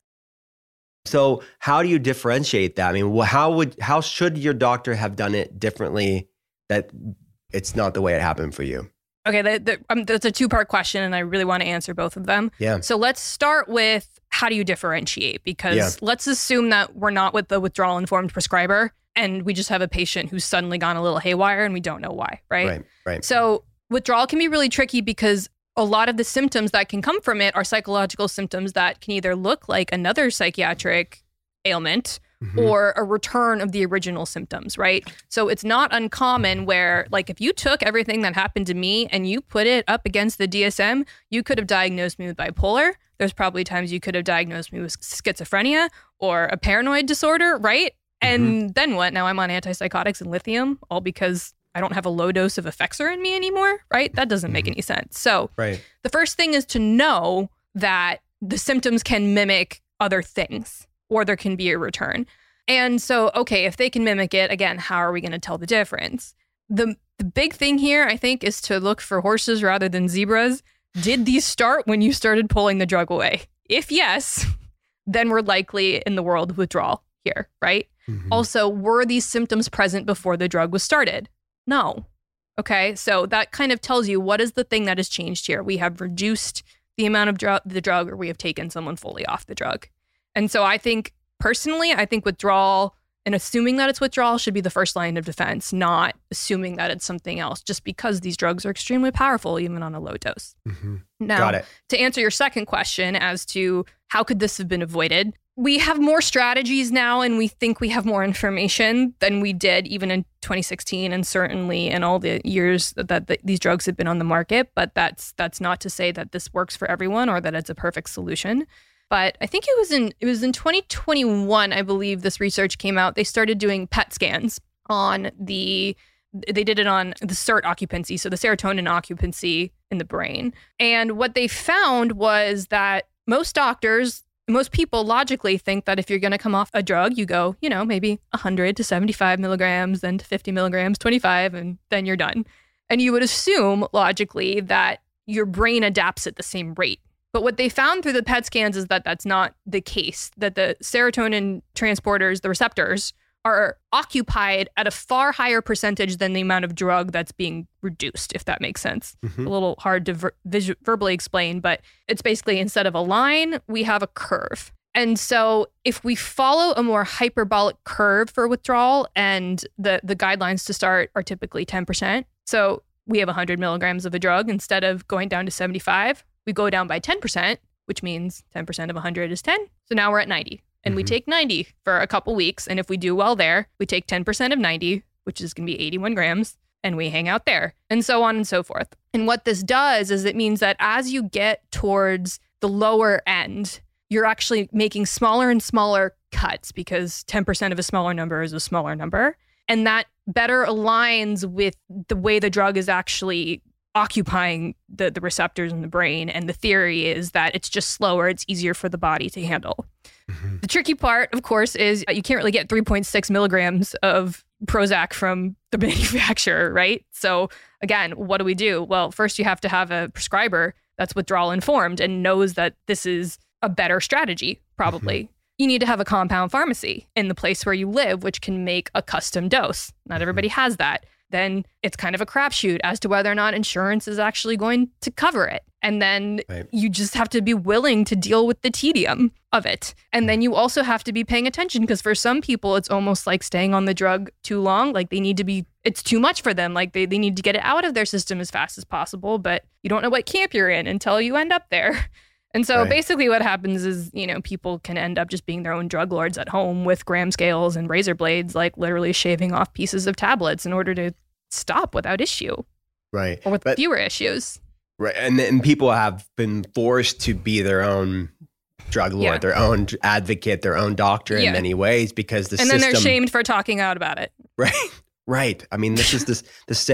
So how do you differentiate that? I mean, how would how should your doctor have done it differently that it's not the way it happened for you? Okay, the, the, um, that's a two-part question, and I really want to answer both of them. Yeah. So let's start with how do you differentiate? Because Yeah. let's assume that we're not with the withdrawal-informed prescriber, and we just have a patient who's suddenly gone a little haywire, and we don't know why, right? Right, right. So withdrawal can be really tricky because a lot of the symptoms that can come from it are psychological symptoms that can either look like another psychiatric ailment Mhm. or a return of the original symptoms, right? So it's not uncommon where, like, if you took everything that happened to me and you put it up against the D S M, you could have diagnosed me with bipolar. There's probably times you could have diagnosed me with schizophrenia or a paranoid disorder, right? And then what? Now I'm on antipsychotics and lithium, all because I don't have a low dose of Effexor in me anymore, right? That doesn't make any sense. So Right. the first thing is to know that the symptoms can mimic other things, or there can be a return. And so, okay, if they can mimic it, again, how are we going to tell the difference? The, the big thing here, I think, is to look for horses rather than zebras. Did these start when you started pulling the drug away? If yes, then we're likely in the world of withdrawal here, right? Mhm. Also, were these symptoms present before the drug was started? No. Okay, so that kind of tells you what is the thing that has changed here. We have reduced the amount of dr- the drug, or we have taken someone fully off the drug. And so I think, personally, I think withdrawal and assuming that it's withdrawal should be the first line of defense, not assuming that it's something else, just because these drugs are extremely powerful, even on a low dose. Mhm. Now, Got it. to answer your second question as to how could this have been avoided, we have more strategies now, and we think we have more information than we did even in twenty sixteen, and certainly in all the years that, that, that these drugs have been on the market. But that's that's not to say that this works for everyone or that it's a perfect solution. But I think it was in it was in twenty twenty-one, I believe, this research came out. They started doing P E T scans on the they did it on the S E R T occupancy, so the serotonin occupancy in the brain. And what they found was that most doctors, most people logically think that if you're going to come off a drug, you go, you know, maybe one hundred to seventy-five milligrams, then to fifty milligrams, twenty-five, and then you're done. And you would assume logically that your brain adapts at the same rate. But what they found through the P E T scans is that that's not the case, that the serotonin transporters, the receptors, are occupied at a far higher percentage than the amount of drug that's being reduced, if that makes sense. Mhm. A little hard to ver- visu- verbally explain, but it's basically instead of a line, we have a curve. And so if we follow a more hyperbolic curve for withdrawal, and the, the guidelines to start are typically ten percent. So we have one hundred milligrams of a drug. Instead of going down to seventy-five, we go down by ten percent, which means ten percent of one hundred is ten. So now we're at ninety. And we Mhm. take ninety for a couple weeks. And if we do well there, we take ten percent of ninety, which is going to be eighty-one grams, and we hang out there, and so on and so forth. And what this does is it means that as you get towards the lower end, you're actually making smaller and smaller cuts, because ten percent of a smaller number is a smaller number. And that better aligns with the way the drug is actually occupying the, the receptors in the brain. And the theory is that it's just slower, it's easier for the body to handle. Mhm. The tricky part, of course, is you can't really get three point six milligrams of Prozac from the manufacturer, right? So again, what do we do? Well, first you have to have a prescriber that's withdrawal informed and knows that this is a better strategy, probably. Mm-hmm. You need to have a compound pharmacy in the place where you live, which can make a custom dose. Not everybody has that. Then it's kind of a crapshoot as to whether or not insurance is actually going to cover it. And then Right. you just have to be willing to deal with the tedium of it. And then you also have to be paying attention, because for some people, it's almost like staying on the drug too long. Like they need to be, it's too much for them. Like they, they need to get it out of their system as fast as possible, but you don't know what camp you're in until you end up there. And so Right. basically what happens is, you know, people can end up just being their own drug lords at home with gram scales and razor blades, like literally shaving off pieces of tablets in order to stop without issue Right. or with But- fewer issues. Right. And then people have been forced to be their own drug lord, Yeah. their own advocate, their own doctor in Yeah. many ways, because the And system. then they're shamed for talking out about it. Right. Right. I mean, this is this the sick,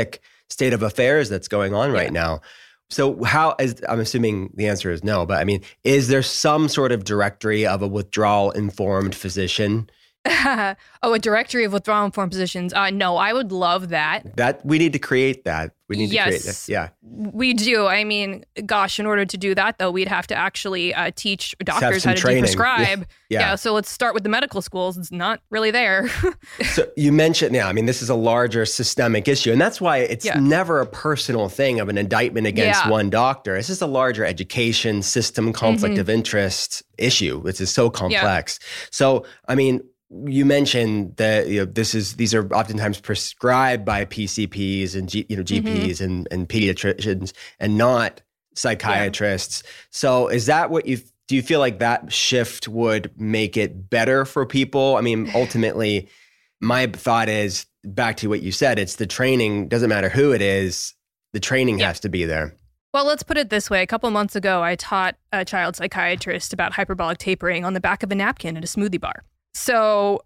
state of affairs that's going on right Yeah. now. So how is, I'm assuming the answer is no, but I mean, is there some sort of directory of a withdrawal informed physician? Oh, a directory of withdrawal informed physicians. Uh, no, I would love that. That we need to create that. We need Yes. to create that. Yeah. We do. I mean, gosh, in order to do that, though, we'd have to actually uh, teach doctors some how to training. prescribe. Yeah. Yeah. So let's start with the medical schools. It's not really there. So you mentioned, yeah, I mean, this is a larger systemic issue. And that's why it's Yeah. never a personal thing of an indictment against Yeah. one doctor. It's just a larger education system conflict Mhm. of interest issue, which is so complex. So, I mean, you mentioned that you know this is these are oftentimes prescribed by P C Ps and G, you know G Ps Mm-hmm. and, and pediatricians and not psychiatrists. Yeah. So is that what you do you feel like that shift would make it better for people? I mean, ultimately, my thought is back to what you said. It's the training. Doesn't matter who it is. The training Yeah. has to be there. Well, let's put it this way. A couple months ago, I taught a child psychiatrist about hyperbolic tapering on the back of a napkin at a smoothie bar. So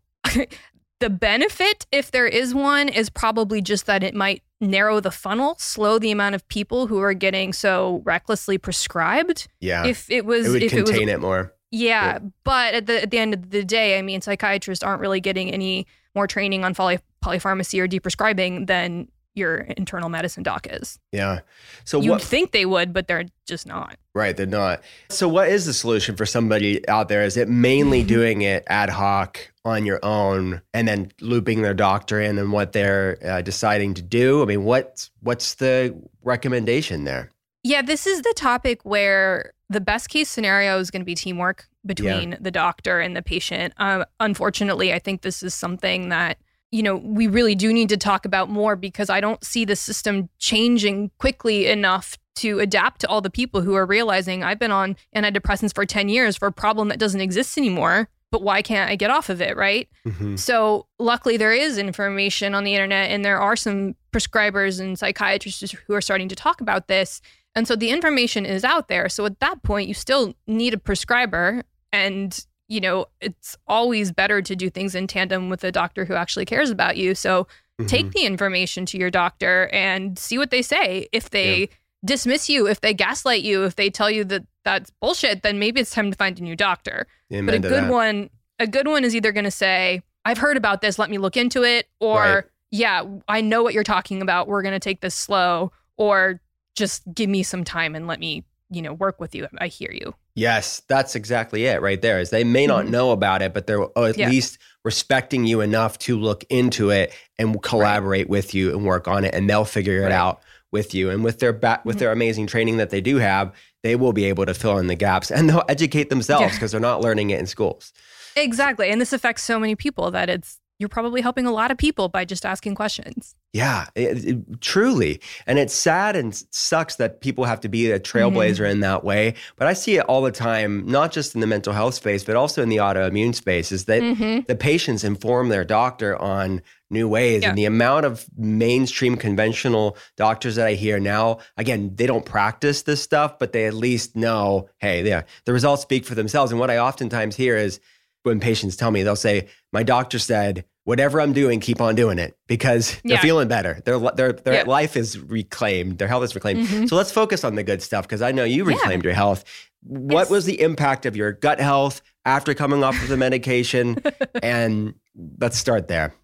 the benefit, if there is one, is probably just that it might narrow the funnel, slow the amount of people who are getting so recklessly prescribed. Yeah. If it was, it would if it was, contain it more. yeah, Yeah. But at the at the end of the day, I mean, psychiatrists aren't really getting any more training on poly, polypharmacy or deprescribing than your internal medicine doc is. Yeah. So You'd what? think they would, but they're just not. Right, they're not. So what is the solution for somebody out there? Is it mainly doing it ad hoc on your own and then looping their doctor in and what they're uh, deciding to do? I mean, what's what's the recommendation there? Yeah, this is the topic where the best case scenario is going to be teamwork between Yeah. the doctor and the patient. Um, unfortunately, I think this is something that, you know, we really do need to talk about more because I don't see the system changing quickly enough to adapt to all the people who are realizing I've been on antidepressants for ten years for a problem that doesn't exist anymore, but why can't I get off of it, right? Mm-hmm. So luckily there is information on the internet and there are some prescribers and psychiatrists who are starting to talk about this. And so the information is out there. So at that point, you still need a prescriber. And, you know, it's always better to do things in tandem with a doctor who actually cares about you. So Mm-hmm. take the information to your doctor and see what they say. If they Yeah. dismiss you, if they gaslight you, if they tell you that that's bullshit, then maybe it's time to find a new doctor. Amen But a to good that. one, a good one is either going to say, I've heard about this, let me look into it. Or, Right. yeah, I know what you're talking about. We're going to take this slow. Or just give me some time and let me, you know, work with you. I hear you. Yes, that's exactly it right there. Is they may not Mhm. know about it, but they're oh, at Yeah. least respecting you enough to look into it and collaborate with you and work on it, and they'll figure it Right. out with you. And with their ba- with Mhm. their amazing training that they do have, they will be able to fill in the gaps and they'll educate themselves Yeah. because they're not learning it in schools. Exactly. And this affects so many people that it's, you're probably helping a lot of people by just asking questions. Yeah, it, it- truly. And it's sad and sucks that people have to be a trailblazer in that way. But I see it all the time, not just in the mental health space, but also in the autoimmune space, is that Mhm. the patients inform their doctor on new ways. Yeah. And the amount of mainstream conventional doctors that I hear now, again, they don't practice this stuff, but they at least know, hey, yeah, the results speak for themselves. And what I oftentimes hear is when patients tell me, they'll say, my doctor said, whatever I'm doing, keep on doing it because they're Yeah. feeling better. Their their their Yeah. life is reclaimed. Their health is reclaimed. Mhm. So let's focus on the good stuff because I know you Yeah. reclaimed your health. What Yes. was the impact of your gut health after coming off of the medication? And let's start there.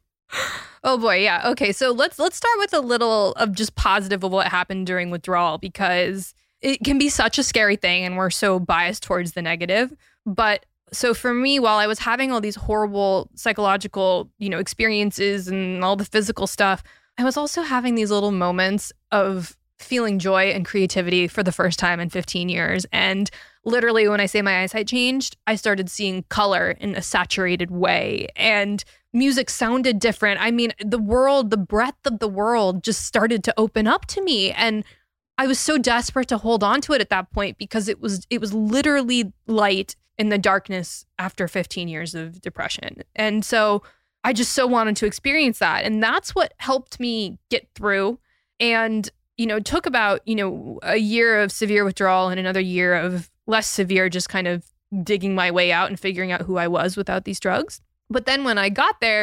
Oh boy, yeah. Okay, so let's let's start with a little of just positive of what happened during withdrawal because it can be such a scary thing and we're so biased towards the negative. But so for me, while I was having all these horrible psychological, you know, experiences and all the physical stuff, I was also having these little moments of feeling joy and creativity for the first time in fifteen years. And literally when I say my eyesight changed, I started seeing color in a saturated way and music sounded different. I mean, the world, the breadth of the world just started to open up to me. And I was so desperate to hold on to it at that point because it was it was literally light in the darkness after fifteen years of depression. And so I just so wanted to experience that. And that's what helped me get through. And, you know, it took about, you know, a year of severe withdrawal and another year of less severe, just kind of digging my way out and figuring out who I was without these drugs. But then when I got there,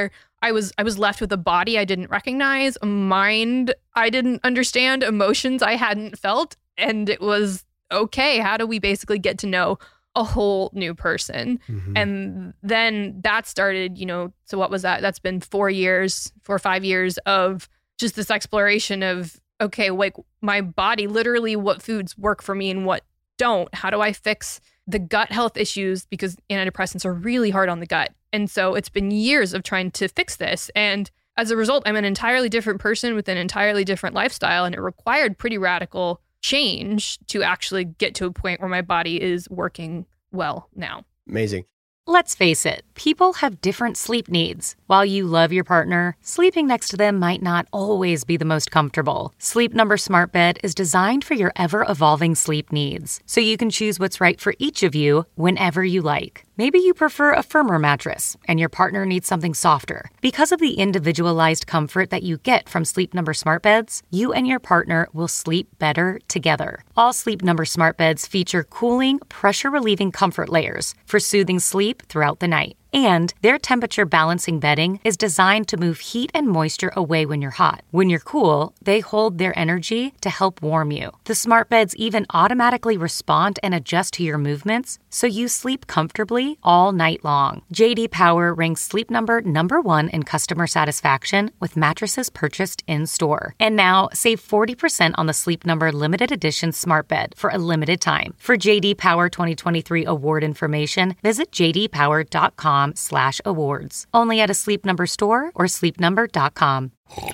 I was I was left with a body I didn't recognize, a mind I didn't understand, emotions I hadn't felt. And it was, okay, how do we basically get to know a whole new person? Mm-hmm. And then that started, you know, so what was that? That's been four years, four or five years of just this exploration of, okay, like my body, literally what foods work for me and what don't. How do I fix the gut health issues? Because antidepressants are really hard on the gut. And so it's been years of trying to fix this. And as a result, I'm an entirely different person with an entirely different lifestyle. And it required pretty radical change to actually get to a point where my body is working well now. Amazing. Let's face it, people have different sleep needs. While you love your partner, sleeping next to them might not always be the most comfortable. Sleep Number Smart Bed is designed for your ever-evolving sleep needs, so you can choose what's right for each of you whenever you like. Maybe you prefer a firmer mattress and your partner needs something softer. Because of the individualized comfort that you get from Sleep Number Smart Beds, you and your partner will sleep better together. All Sleep Number Smart Beds feature cooling, pressure-relieving comfort layers for soothing sleep throughout the night. And their temperature balancing bedding is designed to move heat and moisture away when you're hot. When you're cool, they hold their energy to help warm you. The smart beds even automatically respond and adjust to your movements, so you sleep comfortably all night long. J D Power ranks Sleep Number number one in customer satisfaction with mattresses purchased in-store. And now, save forty percent on the Sleep Number limited edition smart bed for a limited time. For J D Power twenty twenty-three award information, visit j d power dot com slash awards. Only at a Sleep Number store or sleep number dot com.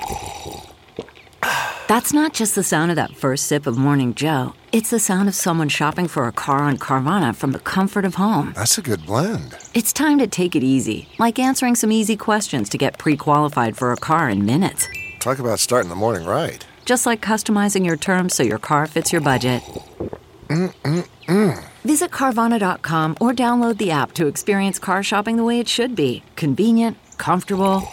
That's not just the sound of that first sip of Morning Joe. It's the sound of someone shopping for a car on Carvana from the comfort of home. That's a good blend. It's time to take it easy, like answering some easy questions to get pre-qualified for a car in minutes. Talk about starting the morning right. Just like customizing your terms so your car fits your budget. Mm-mm-mm. Visit Carvana dot com or download the app to experience car shopping the way it should be. Convenient, comfortable.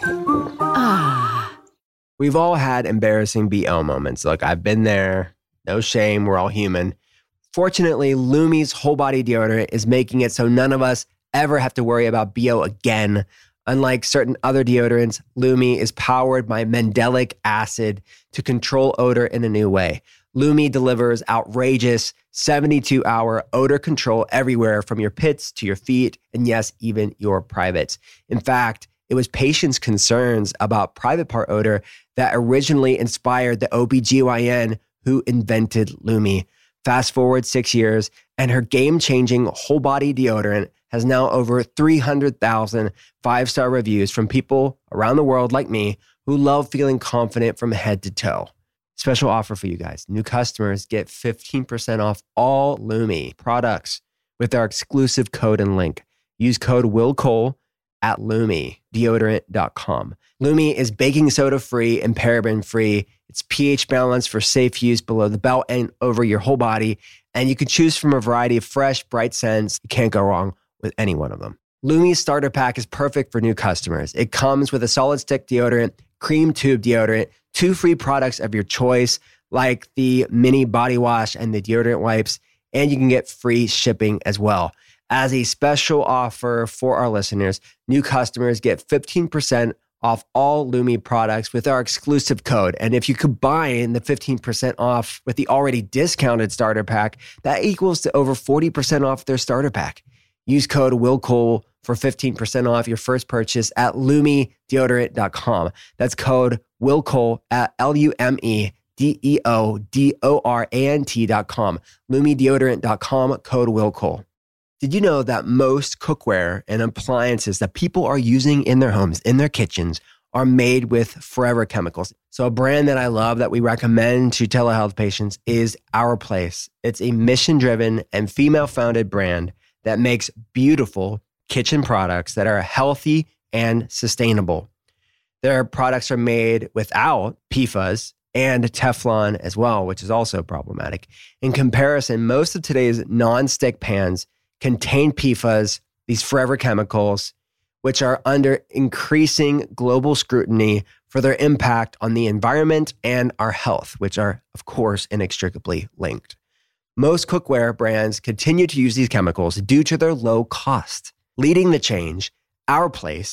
Ah. We've all had embarrassing B O moments. Look, I've been there. No shame. We're all human. Fortunately, Lume's whole body deodorant is making it so none of us ever have to worry about B O again. Unlike certain other deodorants, Lume is powered by mandelic acid to control odor in a new way. Lume delivers outrageous seventy-two hour odor control everywhere from your pits to your feet, and yes, even your privates. In fact, it was patients' concerns about private part odor that originally inspired the O B G Y N who invented Lume. Fast forward six years, and her game-changing whole body deodorant has now over three hundred thousand five-star reviews from people around the world like me who love feeling confident from head to toe. Special offer for you guys. New customers get fifteen percent off all Lume products with our exclusive code and link. Use code WillCole at lume deodorant dot com. Lume is baking soda free and paraben free. It's pH balanced for safe use below the belt and over your whole body. And you can choose from a variety of fresh, bright scents. You can't go wrong with any one of them. Lume's starter pack is perfect for new customers. It comes with a solid stick deodorant, cream tube deodorant, two free products of your choice, like the mini body wash and the deodorant wipes, and you can get free shipping as well. As a special offer for our listeners, new customers get fifteen percent off all Lume products with our exclusive code. And if you combine the fifteen percent off with the already discounted starter pack, that equals to over forty percent off their starter pack. Use code WillCole for fifteen percent off your first purchase at lume deodorant dot com. That's code WillCole at L U M E D E O D O R A N T dot com. lume deodorant dot com, code WillCole. Did you know that most cookware and appliances that people are using in their homes, in their kitchens, are made with forever chemicals? So a brand that I love that we recommend to telehealth patients is Our Place. It's a mission-driven and female-founded brand that makes beautiful kitchen products that are healthy and sustainable. Their products are made without P F A S and Teflon as well, which is also problematic. In comparison, most of today's non-stick pans contain P F A S, these forever chemicals, which are under increasing global scrutiny for their impact on the environment and our health, which are, of course, inextricably linked. Most cookware brands continue to use these chemicals due to their low cost. Leading the change, Our Place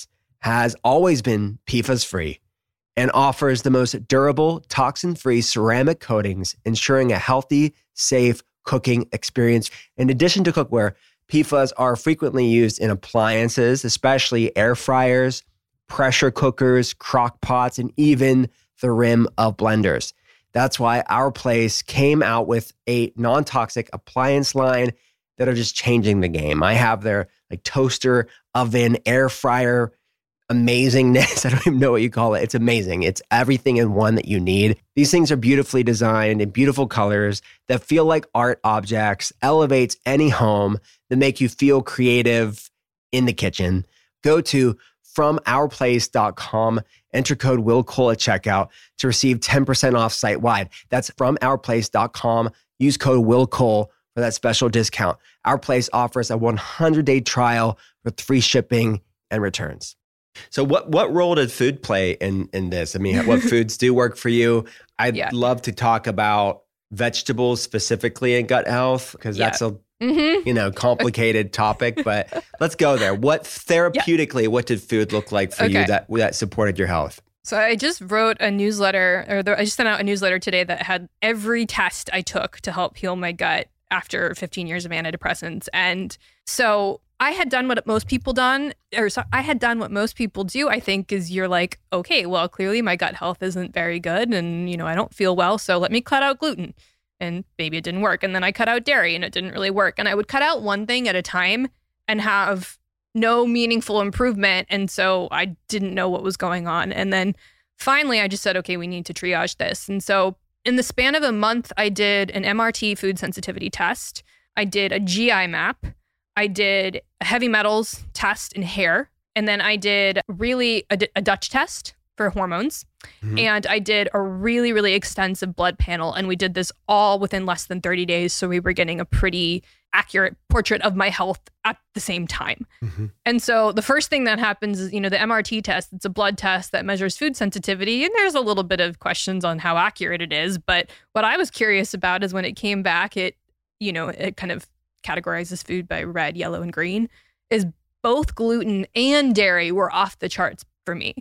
has always been P F A S-free and offers the most durable, toxin-free ceramic coatings, ensuring a healthy, safe cooking experience. In addition to cookware, P F A S are frequently used in appliances, especially air fryers, pressure cookers, crock pots, and even the rim of blenders. That's why Our Place came out with a non-toxic appliance line that are just changing the game. I have their like toaster, oven, air fryer, amazingness. I don't even know what you call it. It's amazing. It's everything in one that you need. These things are beautifully designed in beautiful colors that feel like art objects, elevates any home, that make you feel creative in the kitchen. Go to from our place dot com, enter code WillCole at checkout to receive ten percent off site-wide. That's from our place dot com. Use code WillCole for that special discount. Our Place offers a one hundred day trial with free shipping and returns. So what what role did food play in, in this? I mean, what foods do work for you? I'd yeah. love to talk about vegetables specifically in gut health, because yeah. that's a mm-hmm. you know complicated topic, but let's go there. What therapeutically, yeah. what did food look like for okay. you that that supported your health? So I just wrote a newsletter, or the, I just sent out a newsletter today that had every test I took to help heal my gut after fifteen years of antidepressants. And so I had done what most people done, or so I had done what most people do, I think, is you're like, okay, well, clearly my gut health isn't very good and, you know, I don't feel well, so let me cut out gluten. And maybe it didn't work. And then I cut out dairy and it didn't really work. And I would cut out one thing at a time and have no meaningful improvement. And so I didn't know what was going on. And then finally, I just said, okay, we need to triage this. And so in the span of a month, I did an M R T food sensitivity test. I did a G I map. I did a heavy metals test in hair. And then I did really a, a Dutch test for hormones. Mm-hmm. And I did a really, really extensive blood panel. And we did this all within less than thirty days. So we were getting a pretty accurate portrait of my health at the same time. Mm-hmm. And so the first thing that happens is, you know, the M R T test, it's a blood test that measures food sensitivity. And there's a little bit of questions on how accurate it is. But what I was curious about is when it came back, it, you know, it kind of categorizes food by red, yellow, and green, is both gluten and dairy were off the charts for me.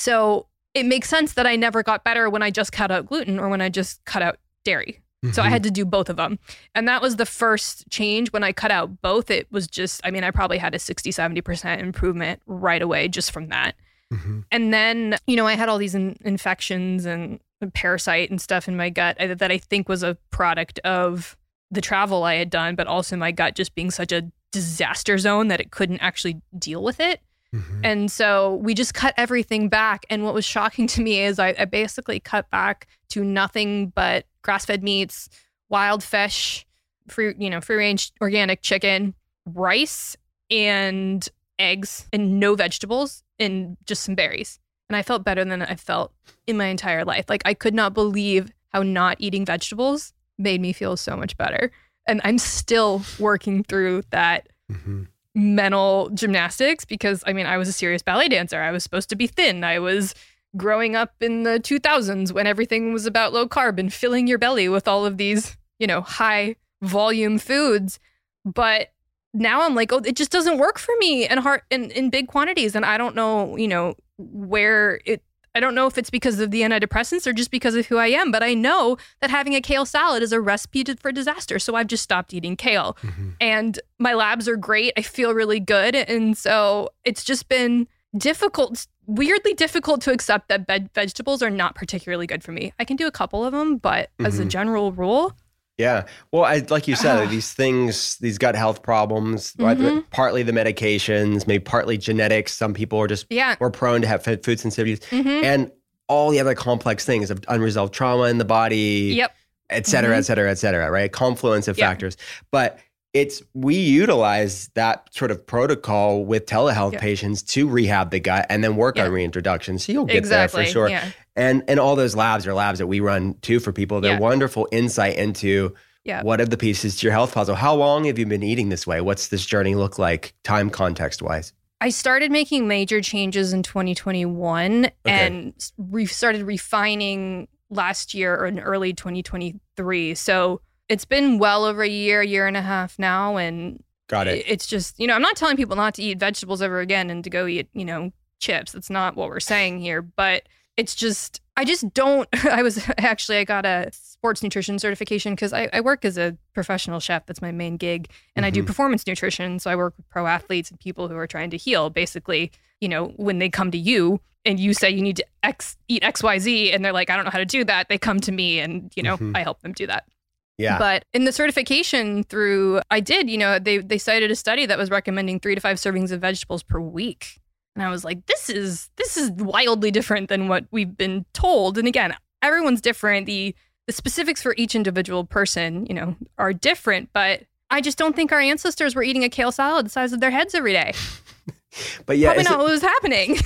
So it makes sense that I never got better when I just cut out gluten or when I just cut out dairy. Mm-hmm. So I had to do both of them. And that was the first change. When I cut out both, it was just, I mean, I probably had a sixty, seventy percent improvement right away just from that. Mm-hmm. And then, you know, I had all these in- infections and parasite and stuff in my gut that I think was a product of the travel I had done, but also my gut just being such a disaster zone that it couldn't actually deal with it. Mm-hmm. And so we just cut everything back. And what was shocking to me is I, I basically cut back to nothing but grass-fed meats, wild fish, free, you know, free-range organic chicken, rice, and eggs, and no vegetables, and just some berries. And I felt better than I felt in my entire life. Like, I could not believe how not eating vegetables made me feel so much better. And I'm still working through that mm-hmm. mental gymnastics because, I mean, I was a serious ballet dancer. I was supposed to be thin. I was growing up in the two thousands when everything was about low carb and filling your belly with all of these, you know, high volume foods. But now I'm like, oh, it just doesn't work for me in heart in, in big quantities. And I don't know, you know, where it, I don't know if it's because of the antidepressants or just because of who I am, but I know that having a kale salad is a recipe for disaster. So I've just stopped eating kale. Mm-hmm. And my labs are great. I feel really good. And so it's just been difficult, weirdly difficult to accept that veg- vegetables are not particularly good for me. I can do a couple of them, but mm-hmm. as a general rule, yeah. Well, I, like you said, uh, these things, these gut health problems, mm-hmm. right, partly the medications, maybe partly genetics. Some people are just yeah. more prone to have food sensitivities mm-hmm. and all the other complex things of unresolved trauma in the body, yep. et cetera, mm-hmm. et cetera, et cetera, right? Confluence of yep. factors. But it's, we utilize that sort of protocol with telehealth yep. patients to rehab the gut and then work yep. on reintroduction. So you'll get exactly. there for sure. Yeah. And and all those labs are labs that we run too for people. They're yeah. wonderful insight into yeah. what are the pieces to your health puzzle. How long have you been eating this way? What's this journey look like time context wise? I started making major changes in twenty twenty-one okay. and we started refining last year or in early twenty twenty-three. So it's been well over a year, year and a half now. And got it. It's just, you know, I'm not telling people not to eat vegetables ever again and to go eat, you know, chips. That's not what we're saying here. But it's just, I just don't, I was actually, I got a sports nutrition certification because I, I work as a professional chef. That's my main gig. And mm-hmm. I do performance nutrition. So I work with pro athletes and people who are trying to heal. Basically, you know, when they come to you and you say you need to X, eat X, Y, Z, and they're like, I don't know how to do that. They come to me and, you know, mm-hmm. I help them do that. Yeah. But in the certification through, I did, you know, they they cited a study that was recommending three to five servings of vegetables per week. And I was like, this is this is wildly different than what we've been told. And again, everyone's different. The the specifics for each individual person, you know, are different. But I just don't think our ancestors were eating a kale salad the size of their heads every day. But yeah, probably not what was happening.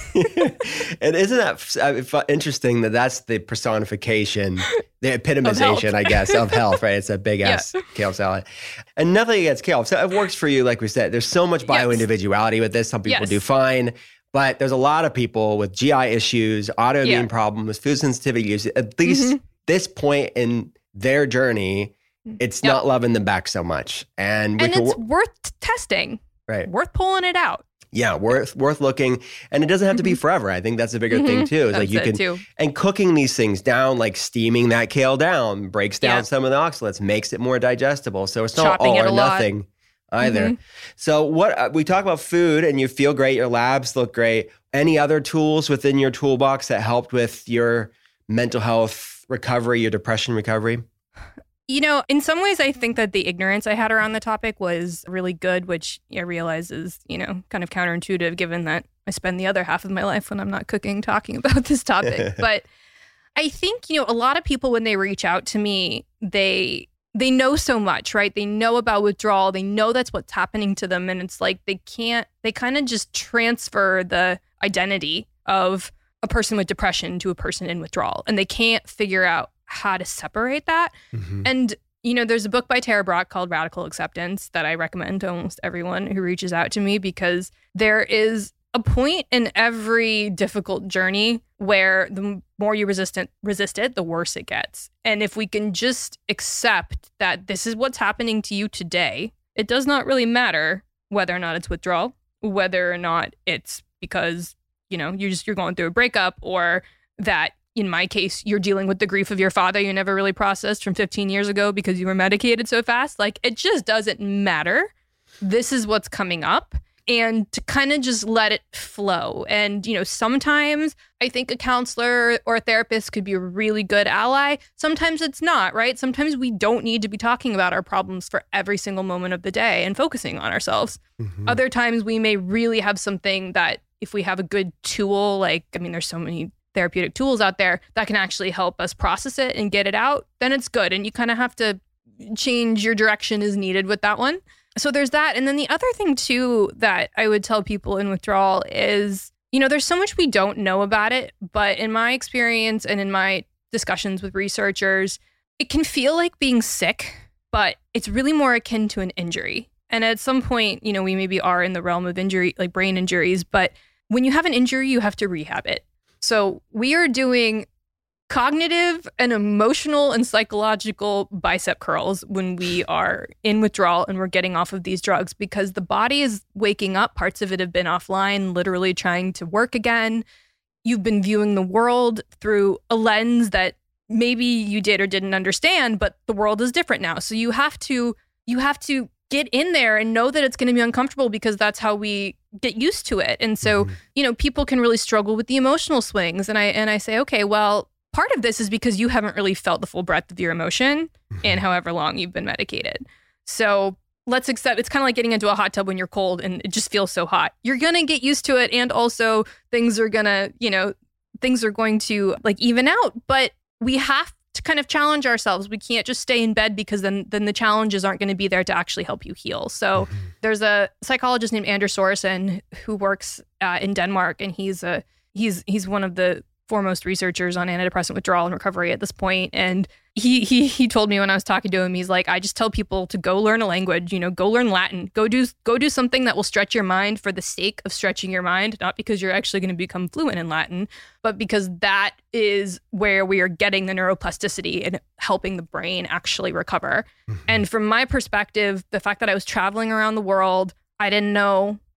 And isn't that interesting that that's the personification, the epitomization, I guess, of health, right? It's a big ass yeah. kale salad. And nothing against kale. So it works for you, like we said. There's so much bio-individuality yes. with this. Some people yes. do fine. But there's a lot of people with G I issues, autoimmune yeah. problems, food sensitivity issues. At least mm-hmm. this point in their journey, it's yep. not loving them back so much. And, we and can, it's worth testing. Right. Worth pulling it out. Yeah, worth worth looking. And it doesn't have to be forever. I think that's a bigger mm-hmm. thing too. Is that's like you can too. And cooking these things down, like steaming that kale down, breaks down yeah. some of the oxalates, makes it more digestible. So it's not Chopping all it or nothing lot. Either. Mm-hmm. So what uh, we talk about food and you feel great, your labs look great. Any other tools within your toolbox that helped with your mental health recovery, your depression recovery? You know, in some ways, I think that the ignorance I had around the topic was really good, which I realize is, you know, kind of counterintuitive given that I spend the other half of my life when I'm not cooking talking about this topic. But I think, you know, a lot of people when they reach out to me, they they know so much, right? They know about withdrawal. They know that's what's happening to them. And it's like they can't, they kind of just transfer the identity of a person with depression to a person in withdrawal. And they can't figure out how to separate that. Mm-hmm. And, you know, there's a book by Tara Brach called Radical Acceptance that I recommend to almost everyone who reaches out to me because there is a point in every difficult journey where the more you resist it, resist it, the worse it gets. And if we can just accept that this is what's happening to you today, it does not really matter whether or not it's withdrawal, whether or not it's because, you know, you're just, you're going through a breakup or that in my case, you're dealing with the grief of your father you never really processed from fifteen years ago because you were medicated so fast. Like, it just doesn't matter. This is what's coming up. And to kind of just let it flow. And, you know, sometimes I think a counselor or a therapist could be a really good ally. Sometimes it's not, right? Sometimes we don't need to be talking about our problems for every single moment of the day and focusing on ourselves. Mm-hmm. Other times we may really have something that if we have a good tool, like, I mean, there's so many therapeutic tools out there that can actually help us process it and get it out, then it's good. And you kind of have to change your direction as needed with that one. So there's that. And then the other thing too that I would tell people in withdrawal is, you know, there's so much we don't know about it, but in my experience and in my discussions with researchers, it can feel like being sick, but it's really more akin to an injury. And at some point, you know, we maybe are in the realm of injury, like brain injuries, but when you have an injury, you have to rehab it. So we are doing cognitive and emotional and psychological bicep curls when we are in withdrawal and we're getting off of these drugs because the body is waking up. Parts of it have been offline, literally trying to work again. You've been viewing the world through a lens that maybe you did or didn't understand, but the world is different now. So you have to, you have to get in there and know that it's going to be uncomfortable because that's how we get used to it. And so, mm-hmm. you know, people can really struggle with the emotional swings. And I and I say, okay, well, part of this is because you haven't really felt the full breadth of your emotion mm-hmm. in however long you've been medicated. So let's accept it's kind of like getting into a hot tub when you're cold and it just feels so hot. You're going to get used to it. And also things are going to, you know, things are going to like even out. But we have to kind of challenge ourselves. We can't just stay in bed because then then the challenges aren't going to be there to actually help you heal. So mm-hmm. there's a psychologist named Anders Sorensen who works uh, in Denmark, and he's a he's he's one of the foremost researchers on antidepressant withdrawal and recovery at this point. And he he he told me when I was talking to him, he's like, I just tell people to go learn a language, you know, go learn Latin, go do go do something that will stretch your mind for the sake of stretching your mind, not because you're actually going to become fluent in Latin, but because that is where we are getting the neuroplasticity and helping the brain actually recover. Mm-hmm. And from my perspective, the fact that I was traveling around the world, I didn't know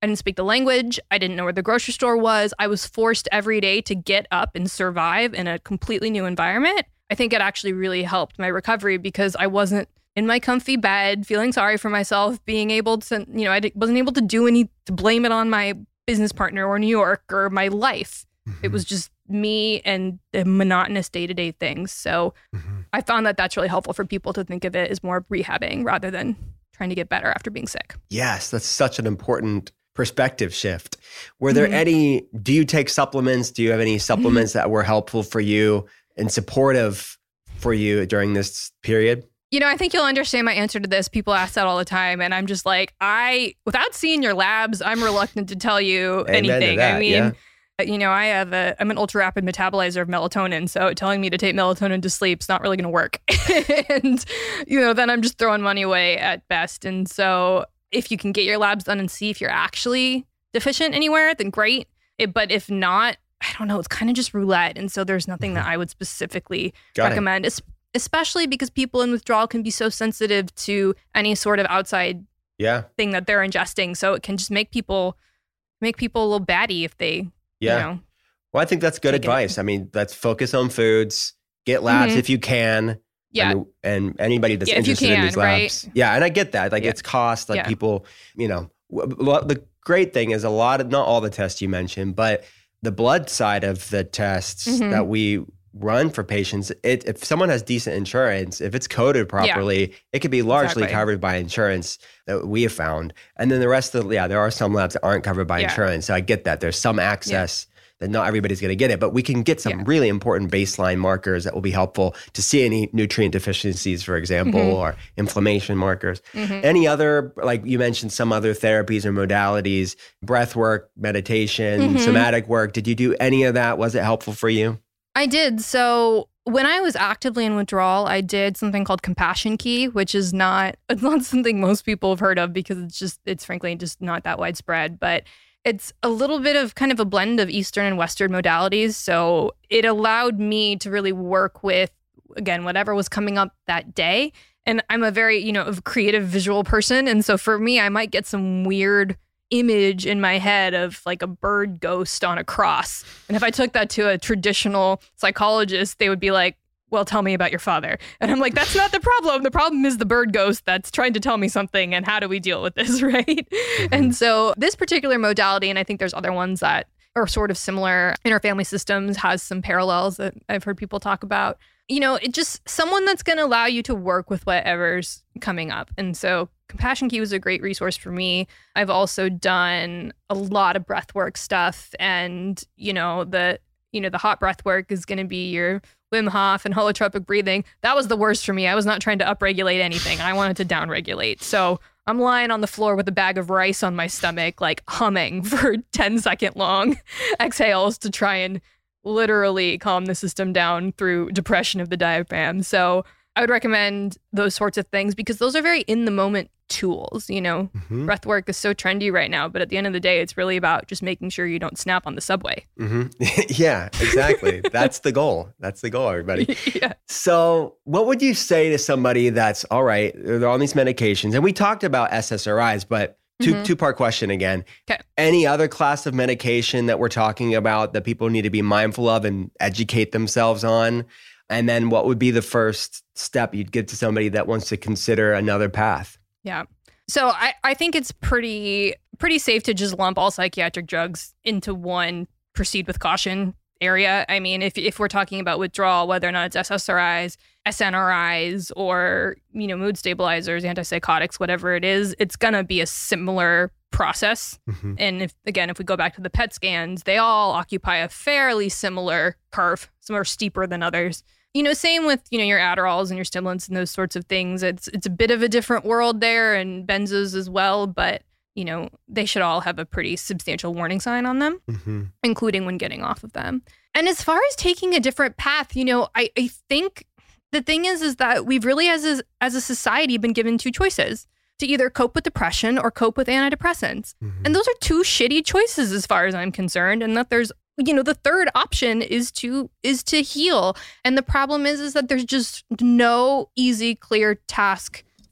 I didn't speak the language. I didn't know where the grocery store was. I was forced every day to get up and survive in a completely new environment. I think it actually really helped my recovery because I wasn't in my comfy bed, feeling sorry for myself, being able to, you know, I wasn't able to do any, to blame it on my business partner or New York or my life. Mm-hmm. It was just me and the monotonous day-to-day things. So mm-hmm. I found that that's really helpful for people to think of it as more rehabbing rather than trying to get better after being sick. Yes, that's such an important perspective shift. Were there Mm-hmm. any, do you take supplements? Do you have any supplements that were helpful for you and supportive for you during this period? You know, I think you'll understand my answer to this. People ask that all the time. And I'm just like, I, without seeing your labs, I'm reluctant to tell you Amen to anything. that, I mean, yeah. you know, I have a, I'm an ultra rapid metabolizer of melatonin. So telling me to take melatonin to sleep is not really going to work. And, you know, then I'm just throwing money away at best. And so if you can get your labs done and see if you're actually deficient anywhere, then great. It, but if not, I don't know, it's kind of just roulette. And so there's nothing that I would specifically Got recommend, es- especially because people in withdrawal can be so sensitive to any sort of outside Yeah. thing that they're ingesting. So it can just make people make people a little batty if they, Yeah. you know. Well, I think that's good Take it. advice. I mean, let's focus on foods, get labs Mhm. if you can. Yeah. And, and anybody that's Yeah, if you interested in can, these labs. Yeah. And I get that. Like Yeah. it's cost, like Yeah. people, you know, w- w- the great thing is a lot of, not all the tests you mentioned, but the blood side of the tests Mhm. that we run for patients, it, if someone has decent insurance, if it's coded properly, it could be largely Exactly. covered by insurance that we have found. And then the rest of the, yeah, there are some labs that aren't covered by Yeah. insurance. So I get that. There's some access that not everybody's going to get it, but we can get some Yeah. really important baseline markers that will be helpful to see any nutrient deficiencies, for example, Mhm. or inflammation markers. Mhm. Any other, like you mentioned, some other therapies or modalities, breath work, meditation, Mhm. somatic work. Did you do any of that? Was it helpful for you? I did. So when I was actively in withdrawal, I did something called Compassion Key, which is not, it's not something most people have heard of because it's just, it's frankly just not that widespread. But it's a little bit of kind of a blend of Eastern and Western modalities. So it allowed me to really work with, again, whatever was coming up that day. And I'm a very, you know, creative visual person. And so for me, I might get some weird image in my head of like a bird ghost on a cross. And if I took that to a traditional psychologist, they would be like, well, tell me about your father. And I'm like, that's not the problem. The problem is the bird ghost that's trying to tell me something. And how do we deal with this, right? Mm-hmm. And so this particular modality, and I think there's other ones that are sort of similar in our family systems, has some parallels that I've heard people talk about. You know, it just someone that's going to allow you to work with whatever's coming up. And so Compassion Key was a great resource for me. I've also done a lot of breathwork stuff, and you know, the you know, the hot breath work is going to be your Wim Hof and holotropic breathing. That was the worst for me. I was not trying to upregulate anything. I wanted to downregulate. So I'm lying on the floor with a bag of rice on my stomach, like humming for ten second long exhales to try and literally calm the system down through depression of the diaphragm. So I would recommend those sorts of things because those are very in the moment tools. You know, Mm-hmm. breath work is so trendy right now, but at the end of the day, it's really about just making sure you don't snap on the subway. Mm-hmm. Yeah, exactly. That's the goal. That's the goal, everybody. Yeah. So what would you say to somebody that's, all right, they're on these medications, and we talked about S S R Is, but two, Mhm. two-part question again. Okay. Any other class of medication that we're talking about that people need to be mindful of and educate themselves on? And then what would be the first step you'd give to somebody that wants to consider another path? Yeah. So I, I think it's pretty pretty safe to just lump all psychiatric drugs into one proceed with caution area. I mean, if if we're talking about withdrawal, whether or not it's S S R Is, S N R Is, or, you know, mood stabilizers, antipsychotics, whatever it is, it's going to be a similar process. Mm-hmm. And if again, if we go back to the P E T scans, they all occupy a fairly similar curve. Some are steeper than others. You know, same with, you know, your Adderalls and your stimulants and those sorts of things. It's it's a bit of a different world there, and benzos as well, but, you know, they should all have a pretty substantial warning sign on them, Mm-hmm. including when getting off of them. And as far as taking a different path, you know, I, I think the thing is, is that we've really, as a, as a society, been given two choices: to either cope with depression or cope with antidepressants. Mm-hmm. And those are two shitty choices as far as I'm concerned. And that there's, you know, the third option is to is to heal. And the problem is, is that there's just no easy, clear task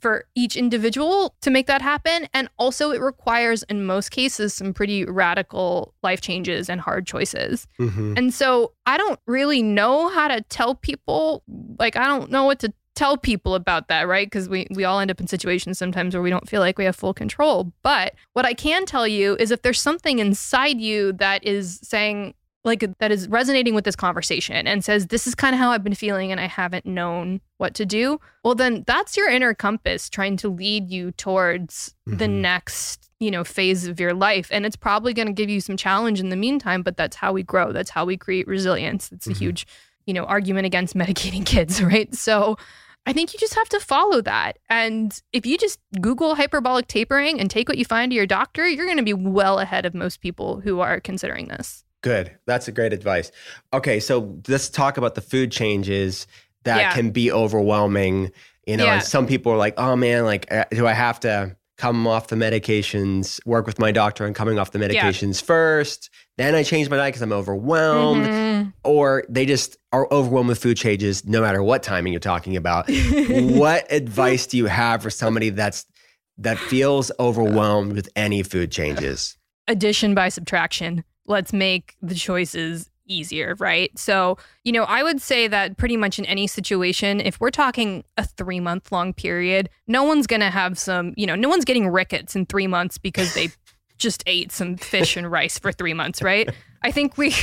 for each individual to make that happen. And also it requires, in most cases, some pretty radical life changes and hard choices. Mm-hmm. And so I don't really know how to tell people, like, I don't know what to tell people about that, right? Because we, we all end up in situations sometimes where we don't feel like we have full control. But what I can tell you is if there's something inside you that is saying, like, that is resonating with this conversation and says, this is kind of how I've been feeling and I haven't known what to do, well, then that's your inner compass trying to lead you towards mm-hmm. the next, you know, phase of your life. And it's probably going to give you some challenge in the meantime, but that's how we grow. That's how we create resilience. It's mm-hmm. a huge, you know, argument against medicating kids, right? So I think you just have to follow that. And if you just Google hyperbolic tapering and take what you find to your doctor, you're going to be well ahead of most people who are considering this. Good. That's a great advice. Okay, so let's talk about the food changes that yeah. can be overwhelming. You know, yeah. and some people are like, oh man, like, do I have to come off the medications, work with my doctor on coming off the medications yeah. first, then I change my diet because I'm overwhelmed? Mm-hmm. Or they just are overwhelmed with food changes no matter what timing you're talking about. What advice do you have for somebody that's that feels overwhelmed with any food changes? Addition by subtraction. Let's make the choices easier, right? So, you know, I would say that pretty much in any situation, if we're talking a three month long period, no one's going to have some, you know, no one's getting rickets in three months because they just ate some fish and rice for three months, right? I think we,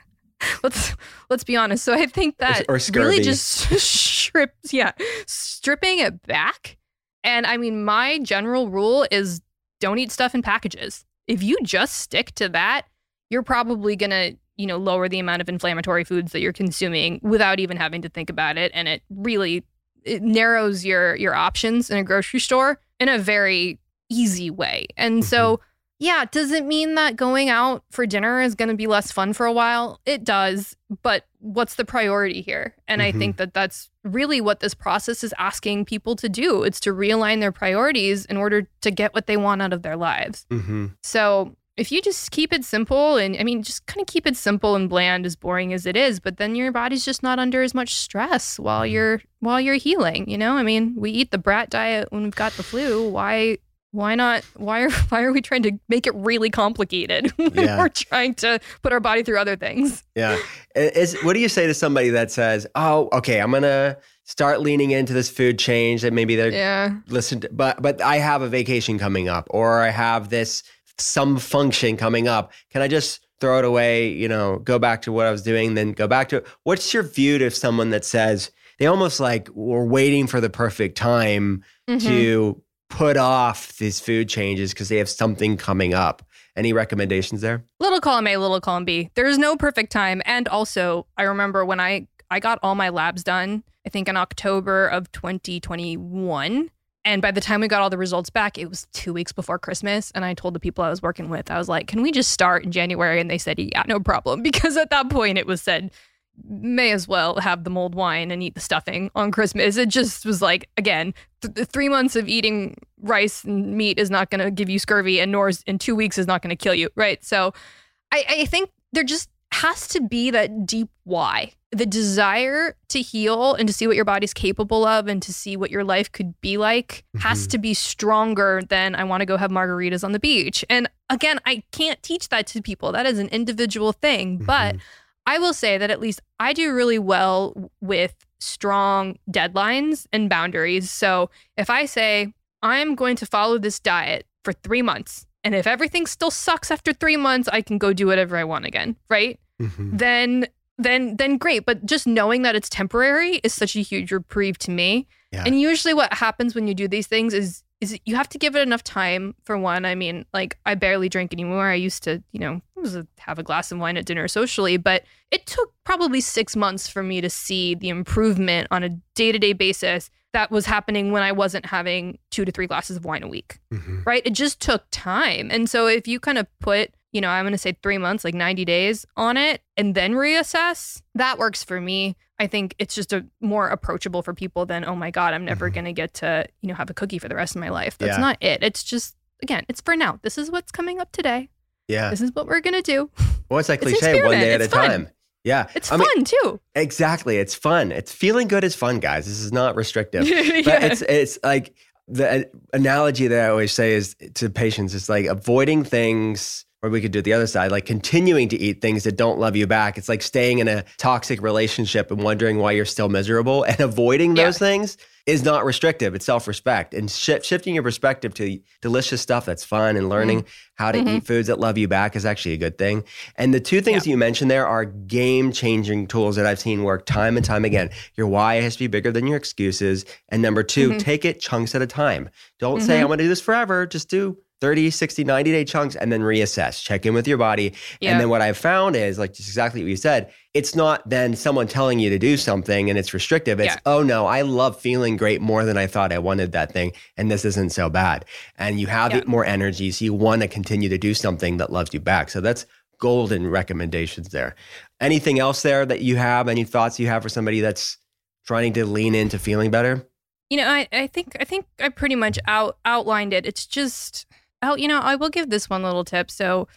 let's, let's be honest. So I think that or really just strips, yeah, stripping it back. And I mean, my general rule is don't eat stuff in packages. If you just stick to that, you're probably going to, you know, lower the amount of inflammatory foods that you're consuming without even having to think about it. And it really, it narrows your, your options in a grocery store in a very easy way. And mm-hmm. so, yeah, does it mean that going out for dinner is going to be less fun for a while? It does. But what's the priority here? And mm-hmm. I think that that's really what this process is asking people to do. It's to realign their priorities in order to get what they want out of their lives. Mm-hmm. So if you just keep it simple, and I mean, just kind of keep it simple and bland, as boring as it is, but then your body's just not under as much stress while you're while you're healing. You know, I mean, we eat the brat diet when we've got the flu. Why? Why not? Why are why are we trying to make it really complicated when yeah. we're trying to put our body through other things? Yeah. Is, what do you say to somebody that says, "Oh, okay, I'm gonna start leaning into this food change that maybe they're yeah. listen to, but but I have a vacation coming up, or I have this some function coming up. Can I just throw it away? You know, go back to what I was doing, then go back to it." What's your view to someone that says they almost like were waiting for the perfect time mm-hmm. to put off these food changes because they have something coming up? Any recommendations there? Little column A, little column B. There's no perfect time. And also, I remember when I, I got all my labs done, I think in October of twenty twenty-one. And by the time we got all the results back, it was two weeks before Christmas. And I told the people I was working with, I was like, can we just start in January? And they said, yeah, no problem. Because at that point it was said, may as well have the mulled wine and eat the stuffing on Christmas. It just was like, again, th- three months of eating rice and meat is not going to give you scurvy, and nor is, in two weeks is not going to kill you, right? So I, I think there just has to be that deep why. The desire to heal and to see what your body's capable of and to see what your life could be like mm-hmm. has to be stronger than I want to go have margaritas on the beach. And again, I can't teach that to people. That is an individual thing. Mm-hmm. But I will say that at least I do really well with strong deadlines and boundaries. So if I say, I'm going to follow this diet for three months, and if everything still sucks after three months, I can go do whatever I want again, right? Mm-hmm. Then then then great. But just knowing that it's temporary is such a huge reprieve to me. Yeah. And usually what happens when you do these things is is you have to give it enough time, for one. I mean, like, I barely drink anymore. I used to, you know, have a glass of wine at dinner socially, but it took probably six months for me to see the improvement on a day-to-day basis that was happening when I wasn't having two to three glasses of wine a week, mm-hmm. right? It just took time. And so if you kind of put, you know, I'm going to say three months, like ninety days on it, and then reassess, that works for me. I think it's just a more approachable for people than, oh my God, I'm never mm-hmm. going to get to, you know, have a cookie for the rest of my life. That's yeah. not it. It's just, again, it's for now. This is what's coming up today. Yeah. This is what we're going to do. Well, it's like cliche, one day at it's a fun. time. Yeah. It's I fun mean, too. Exactly. It's fun. It's feeling good is fun, guys. This is not restrictive. yeah. But it's it's like, The analogy that I always say is to patients is like avoiding things, or we could do it the other side, like continuing to eat things that don't love you back. It's like staying in a toxic relationship and wondering why you're still miserable, and avoiding those yeah. things is not restrictive. It's self-respect. And sh- shifting your perspective to delicious stuff that's fun and learning mm. how to mm-hmm. eat foods that love you back is actually a good thing. And the two things yeah. you mentioned there are game-changing tools that I've seen work time and time again. Your why has to be bigger than your excuses. And number two, mm-hmm. take it chunks at a time. Don't mm-hmm. say, I'm going to do this forever. Just do thirty, sixty, ninety day chunks and then reassess, check in with your body. Yeah. And then what I've found is like just exactly what you said, it's not then someone telling you to do something and it's restrictive. It's, yeah. oh no, I love feeling great more than I thought I wanted that thing. And this isn't so bad. And you have yeah. more energy. So you want to continue to do something that loves you back. So that's golden recommendations there. Anything else there that you have? Any thoughts you have for somebody that's trying to lean into feeling better? You know, I, I think I think I pretty much out outlined it. It's just, oh, you know, I will give this one little tip. So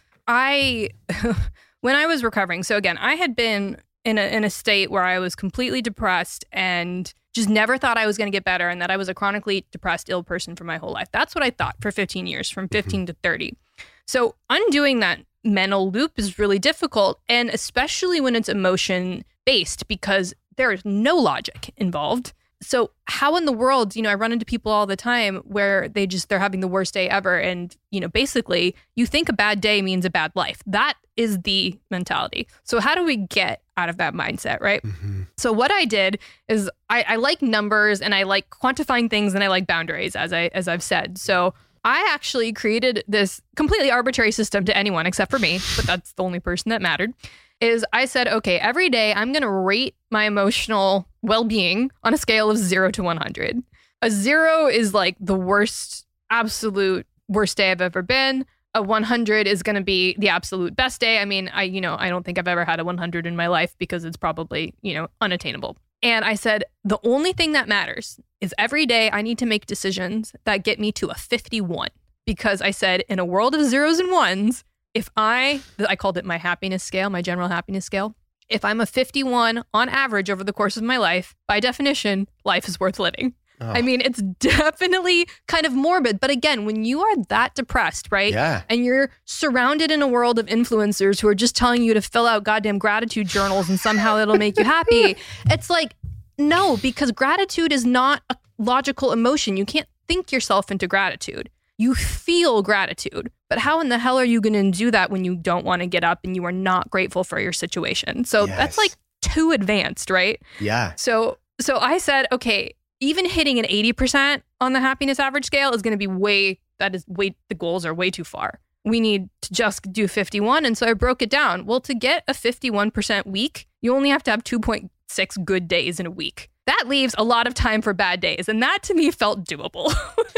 I, when I was recovering, so again, I had been in a in a state where I was completely depressed and just never thought I was going to get better, and that I was a chronically depressed, ill person for my whole life. That's what I thought for fifteen years, from fifteen to thirty. So undoing that mental loop is really difficult, and especially when it's emotion based, because there is no logic involved. So how in the world, you know, I run into people all the time where they just, they're having the worst day ever. And, you know, basically you think a bad day means a bad life. That is the mentality. So how do we get out of that mindset, right? Mm-hmm. So what I did is I, I like numbers and I like quantifying things and I like boundaries, as I, as I've said. So I actually created this completely arbitrary system to anyone except for me, but that's the only person that mattered. Is I said, okay, every day I'm going to rate my emotional well-being on a scale of zero to one hundred. A zero is like the worst, absolute worst day I've ever been. A one hundred is going to be the absolute best day. I mean, I, you know, I don't think I've ever had a one hundred in my life because it's probably, you know, unattainable. And I said, the only thing that matters is every day I need to make decisions that get me to a fifty-one. Because I said, in a world of zeros and ones, if I, I called it my happiness scale, my general happiness scale. If I'm a fifty-one on average over the course of my life, by definition, life is worth living. Oh. I mean, it's definitely kind of morbid. But again, when you are that depressed, right? Yeah. And you're surrounded in a world of influencers who are just telling you to fill out goddamn gratitude journals and somehow it'll make you happy. It's like, no, because gratitude is not a logical emotion. You can't think yourself into gratitude. You feel gratitude. But how in the hell are you going to do that when you don't want to get up and you are not grateful for your situation? So yes. That's like too advanced, right? Yeah. So so I said, okay, even hitting an eighty percent on the happiness average scale is going to be way, that is way, the goals are way too far. We need to just do fifty-one. And so I broke it down. Well, to get a fifty-one percent week, you only have to have two point six good days in a week. That leaves a lot of time for bad days. And that to me felt doable.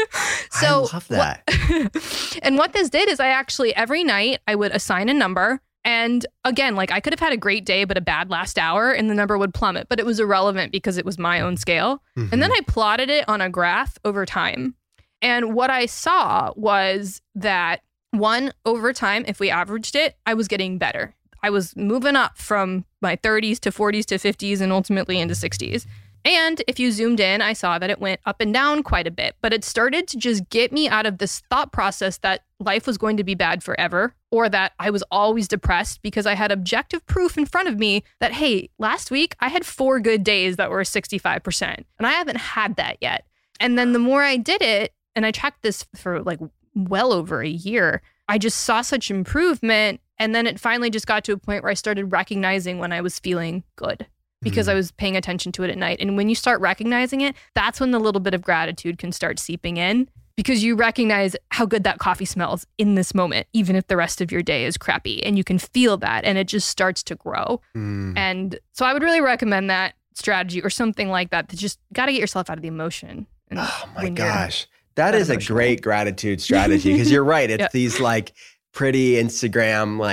So, I love that. What, and what this did is I actually, every night I would assign a number. And again, like I could have had a great day, but a bad last hour and the number would plummet. But it was irrelevant because it was my own scale. Mm-hmm. And then I plotted it on a graph over time. And what I saw was that one, over time, if we averaged it, I was getting better. I was moving up from my thirties to forties to fifties and ultimately into sixties. And if you zoomed in, I saw that it went up and down quite a bit, but it started to just get me out of this thought process that life was going to be bad forever, or that I was always depressed, because I had objective proof in front of me that, hey, last week I had four good days that were sixty-five percent, and I haven't had that yet. And then the more I did it, and I tracked this for like well over a year, I just saw such improvement. And then it finally just got to a point where I started recognizing when I was feeling good, because I was paying attention to it at night. And when you start recognizing it, that's when the little bit of gratitude can start seeping in, because you recognize how good that coffee smells in this moment, even if the rest of your day is crappy, and you can feel that, and it just starts to grow. Mm. And so I would really recommend that strategy or something like that, to just got to get yourself out of the emotion. And oh my gosh. That is emotional. A great gratitude strategy, because you're right. It's yeah. these like pretty Instagram, like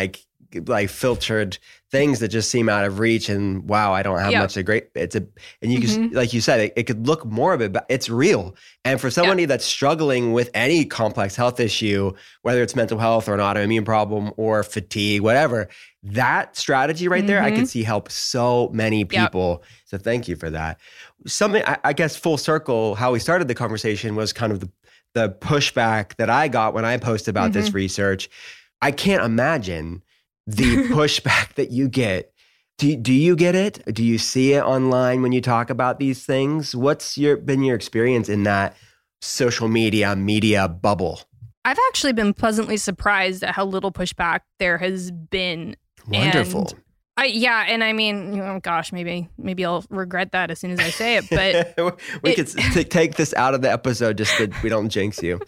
like filtered things that just seem out of reach. And wow, I don't have yeah. much of great. It's a, and you mm-hmm. can, like you said, it, it could look morbid, but it's real. And for somebody yeah. that's struggling with any complex health issue, whether it's mental health or an autoimmune problem or fatigue, whatever, that strategy right mm-hmm. there, I can see help so many people. Yep. So thank you for that. Something, I, I guess full circle, how we started the conversation was kind of the, the pushback that I got when I posted about mm-hmm. this research. I can't imagine the pushback that you get. Do, do you get it? Do you see it online when you talk about these things? What's your been your experience in that social media, media bubble? I've actually been pleasantly surprised at how little pushback there has been. Wonderful. And I, yeah, and I mean, oh gosh, maybe maybe I'll regret that as soon as I say it, but... we it, could t- take this out of the episode just so we don't jinx you.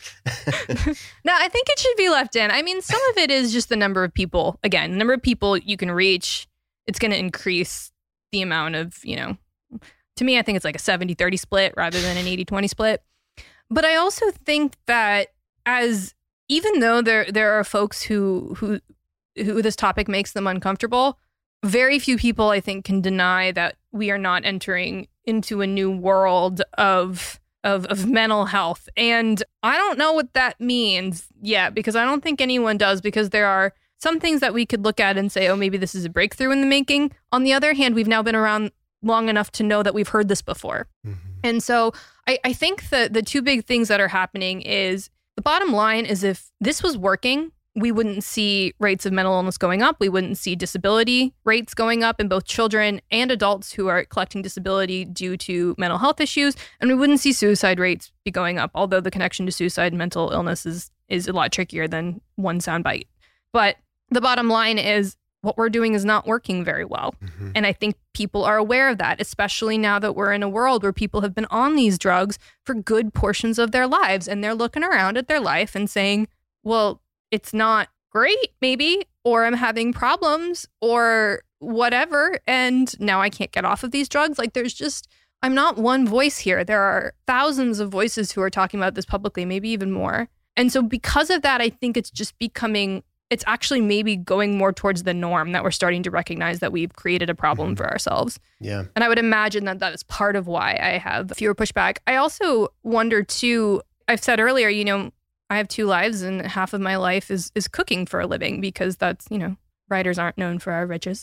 No, I think it should be left in. I mean, some of it is just the number of people. Again, the number of people you can reach, it's going to increase the amount of, you know... To me, I think it's like a seventy thirty split rather than an eighty twenty split. But I also think that as... Even though there there are folks who who who this topic makes them uncomfortable... Very few people, I think, can deny that we are not entering into a new world of, of of mental health. And I don't know what that means yet, because I don't think anyone does, because there are some things that we could look at and say, oh, maybe this is a breakthrough in the making. On the other hand, we've now been around long enough to know that we've heard this before. Mm-hmm. And so I, I think that the two big things that are happening is the bottom line is if this was working, we wouldn't see rates of mental illness going up. We wouldn't see disability rates going up in both children and adults who are collecting disability due to mental health issues. And we wouldn't see suicide rates be going up, although the connection to suicide and mental illness is, is a lot trickier than one soundbite. But the bottom line is what we're doing is not working very well. Mm-hmm. And I think people are aware of that, especially now that we're in a world where people have been on these drugs for good portions of their lives. And they're looking around at their life and saying, well, it's not great, maybe, or I'm having problems or whatever. And now I can't get off of these drugs. Like there's just, I'm not one voice here. There are thousands of voices who are talking about this publicly, maybe even more. And so because of that, I think it's just becoming, it's actually maybe going more towards the norm that we're starting to recognize that we've created a problem mm-hmm. for ourselves. Yeah. And I would imagine that that is part of why I have fewer pushback. I also wonder too, I've said earlier, you know, I have two lives and half of my life is is cooking for a living because that's, you know, writers aren't known for our riches.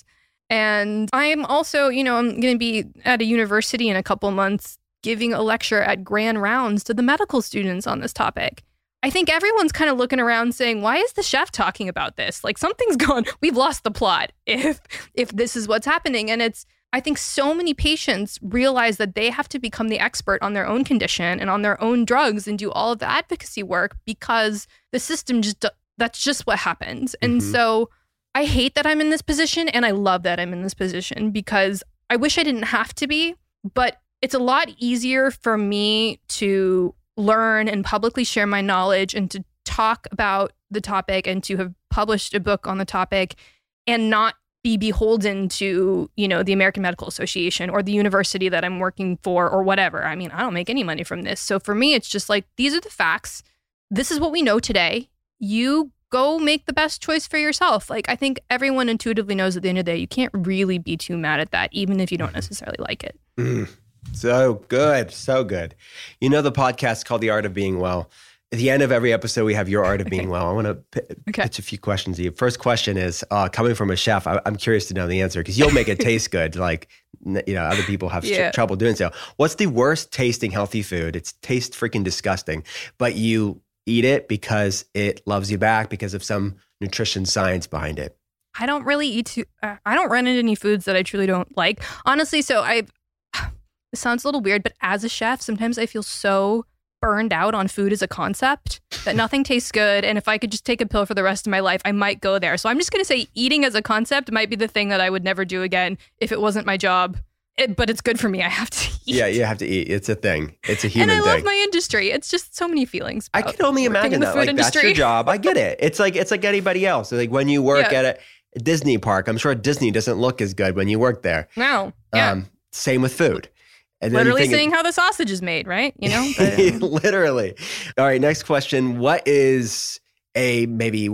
And I'm also, you know, I'm going to be at a university in a couple months giving a lecture at grand rounds to the medical students on this topic. I think everyone's kind of looking around saying, why is the chef talking about this? Like something's gone, we've lost the plot if if this is what's happening. And it's, I think so many patients realize that they have to become the expert on their own condition and on their own drugs and do all of the advocacy work because the system just, that's just what happens. Mm-hmm. And so I hate that I'm in this position and I love that I'm in this position because I wish I didn't have to be, but it's a lot easier for me to learn and publicly share my knowledge and to talk about the topic and to have published a book on the topic and not be beholden to, you know, the American Medical Association or the university that I'm working for or whatever. I mean, I don't make any money from this. So for me, it's just like, these are the facts. This is what we know today. You go make the best choice for yourself. Like, I think everyone intuitively knows at the end of the day, you can't really be too mad at that, even if you don't necessarily like it. Mm, so good. So good. You know, the podcast called The Art of Being Well. At the end of every episode, we have Your Art of Being Well. I want to p- okay. pitch a few questions to you. First question is, uh, coming from a chef, I- I'm curious to know the answer because you'll make it taste good. Like, you know, other people have yeah. tr- trouble doing so. What's the worst tasting healthy food? It's tastes freaking disgusting, but you eat it because it loves you back because of some nutrition science behind it. I don't really eat too, uh, I don't run into any foods that I truly don't like. Honestly, so I, it sounds a little weird, but as a chef, sometimes I feel so burned out on food as a concept that nothing tastes good. And if I could just take a pill for the rest of my life, I might go there. So I'm just going to say eating as a concept might be the thing that I would never do again if it wasn't my job. It, but it's good for me. I have to eat. Yeah, you have to eat. It's a thing. It's a human thing. And I thing. love my industry. It's just so many feelings. I can only imagine that. Like industry. That's your job. I get it. It's like it's like anybody else. Like when you work yeah. at a Disney park, I'm sure Disney doesn't look as good when you work there. No. Yeah. Um, same with food. And literally seeing how the sausage is made, right? You know? But, um, literally. All right, next question. What is a maybe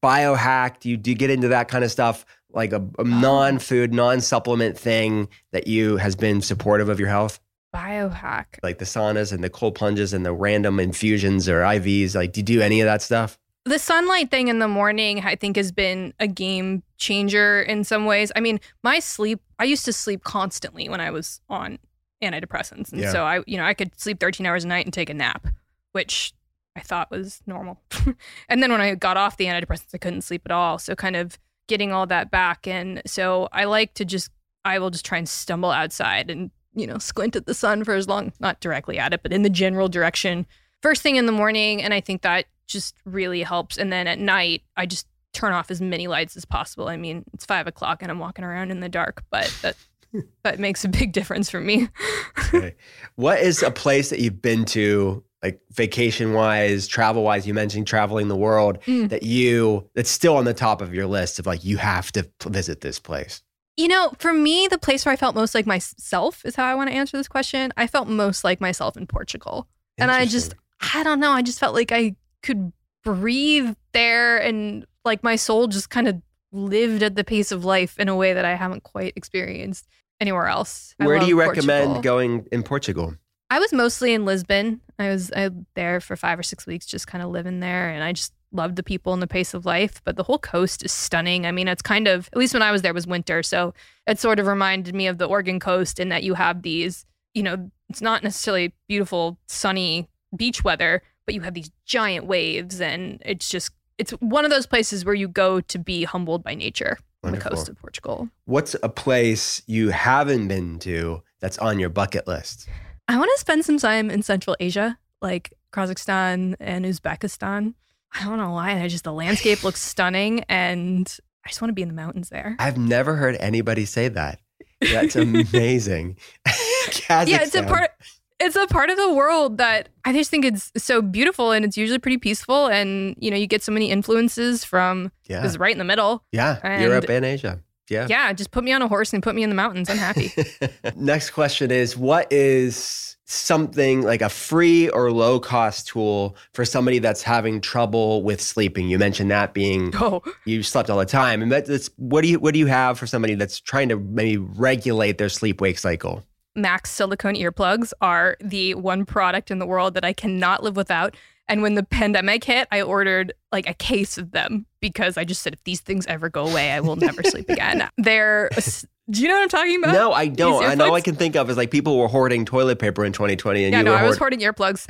biohack? Do you, do you get into that kind of stuff? Like a, a non-food, non-supplement thing that you has been supportive of your health? Biohack. Like the saunas and the cold plunges and the random infusions or I Vs. Like, do you do any of that stuff? The sunlight thing in the morning, I think, has been a game changer in some ways. I mean, my sleep, I used to sleep constantly when I was on antidepressants. And Yeah. so I, you know, I could sleep thirteen hours a night and take a nap, which I thought was normal. And then when I got off the antidepressants, I couldn't sleep at all. So kind of getting all that back. And so I like to just, I will just try and stumble outside and, you know, squint at the sun for as long, not directly at it, but in the general direction first thing in the morning. And I think that just really helps. And then at night, I just turn off as many lights as possible. I mean, it's five o'clock and I'm walking around in the dark, but that that makes a big difference for me. Okay. What is a place that you've been to, like vacation-wise, travel-wise? You mentioned traveling the world, Mm. that you, that's still on the top of your list of like, you have to visit this place. You know, for me, the place where I felt most like myself is how I want to answer this question. I felt most like myself in Portugal. And I just, Interesting. I don't know, I just felt like I could breathe there and like my soul just kind of lived at the pace of life in a way that I haven't quite experienced anywhere else. I Where do love you recommend Portugal. going in Portugal? I was mostly in Lisbon. I was I was there for five or six weeks, just kind of living there. And I just loved the people and the pace of life. But the whole coast is stunning. I mean, it's kind of, at least when I was there, it was winter. So it sort of reminded me of the Oregon coast in that you have these, you know, it's not necessarily beautiful, sunny beach weather, but you have these giant waves. And it's just, it's one of those places where you go to be humbled by nature on the Wonderful. coast of Portugal. What's a place you haven't been to that's on your bucket list? I want to spend some time in Central Asia, like Kazakhstan and Uzbekistan. I don't know why. I just, the landscape looks stunning and I just want to be in the mountains there. I've never heard anybody say that. That's amazing. Kazakhstan. Yeah, it's a part it's a part of the world that I just think it's so beautiful and it's usually pretty peaceful and you know, you get so many influences from Yeah. it's right in the middle. Yeah, And- Europe and Asia. Yeah. Yeah, just put me on a horse and put me in the mountains. I'm happy. Next question is, what is something like a free or low cost tool for somebody that's having trouble with sleeping? You mentioned that being Oh, you slept all the time. And that's, what do you what do you have for somebody that's trying to maybe regulate their sleep wake cycle? Max silicone earplugs are the one product in the world that I cannot live without. And when the pandemic hit, I ordered like a case of them because I just said, if these things ever go away, I will never sleep again. They're, do you know what I'm talking about? No, I don't. These And all I earplugs? can think of is like people were hoarding toilet paper in twenty twenty, and Yeah, you no, were I was hoard- hoarding earplugs.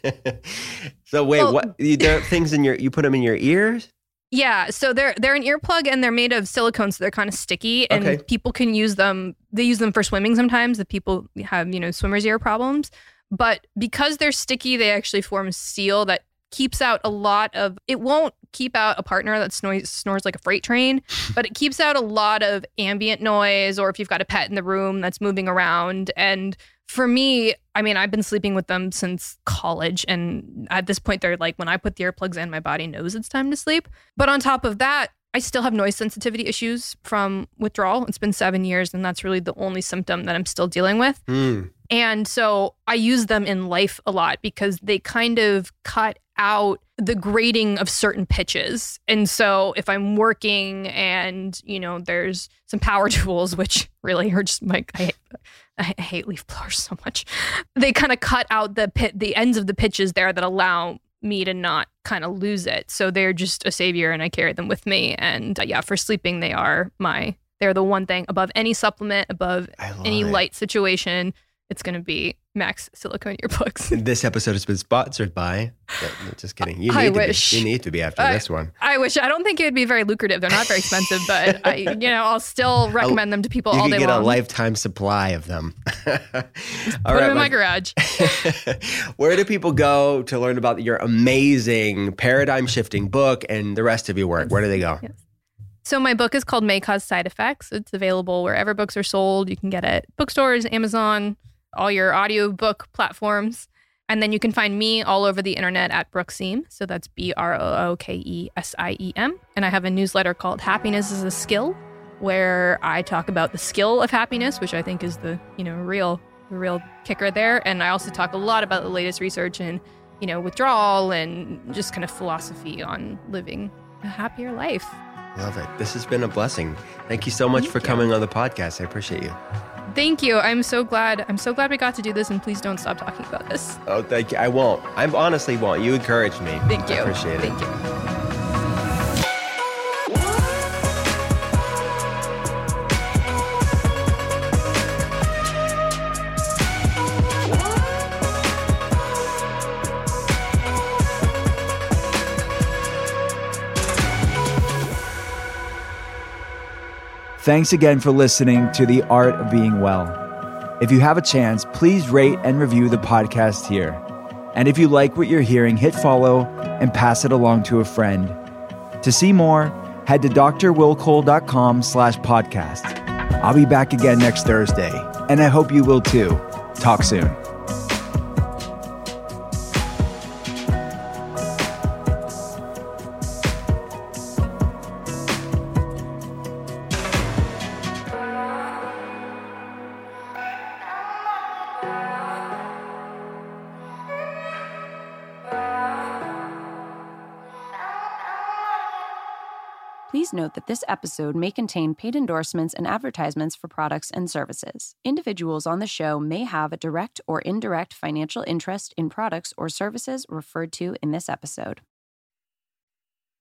So wait, Well- what? You, there are things in your you put them in your ears? Yeah, so they're they're an earplug and they're made of silicone, so they're kind of sticky, and Okay. people can use them. They use them for swimming sometimes. If people have you know swimmer's ear problems, but because they're sticky, they actually form a seal that keeps out a lot of. It won't keep out a partner that snores, snores like a freight train, but it keeps out a lot of ambient noise, or if you've got a pet in the room that's moving around. And for me, I mean, I've been sleeping with them since college. And at this point, they're like, when I put the earplugs in, my body knows it's time to sleep. But on top of that, I still have noise sensitivity issues from withdrawal. It's been seven years, and that's really the only symptom that I'm still dealing with. Hmm. And so I use them in life a lot because they kind of cut out the grading of certain pitches. And so if I'm working and, you know, there's some power tools, which really are just like, I hate, I hate leaf blowers so much. They kind of cut out the pit, the ends of the pitches there that allow me to not kind of lose it. So they're just a savior and I carry them with me. And uh, yeah, for sleeping, they are my, they're the one thing above any supplement, above I love any it. light situation. It's going to be Max silicone earplugs. This episode has been sponsored by. Yeah, just kidding. You I need to wish. be. You need to be after I- this one. I wish. I don't think it would be very lucrative. They're not very expensive, but I, you know, I'll still recommend them to people You all could day get long. a lifetime supply of them. All Put them in my my- garage. Where do people go to learn about your amazing paradigm shifting book and the rest of your work? Where do they go? Yes. So my book is called May Cause Side Effects. It's available wherever books are sold. You can get it at bookstores, Amazon, all your audiobook platforms. And then you can find me all over the internet at Brookseem. So that's B R O O K E S I E M. And I have a newsletter called Happiness is a Skill, where I talk about the skill of happiness, which I think is the, you know, real, the real kicker there. And I also talk a lot about the latest research in, you know, withdrawal and just kind of philosophy on living a happier life. Love it. This has been a blessing. Thank you so much Thank for you. coming on the podcast. I appreciate you. Thank you. I'm so glad. I'm so glad we got to do this, and please don't stop talking about this. Oh, thank you. I won't. I honestly won't. You encouraged me. Thank you. I appreciate it. Thank you. Thanks again for listening to The Art of Being Well. If you have a chance, please rate and review the podcast here. And if you like what you're hearing, hit follow and pass it along to a friend. To see more, head to drwillcole.com slash podcast. I'll be back again next Thursday, and I hope you will too. Talk soon. Please note that this episode may contain paid endorsements and advertisements for products and services. Individuals on the show may have a direct or indirect financial interest in products or services referred to in this episode.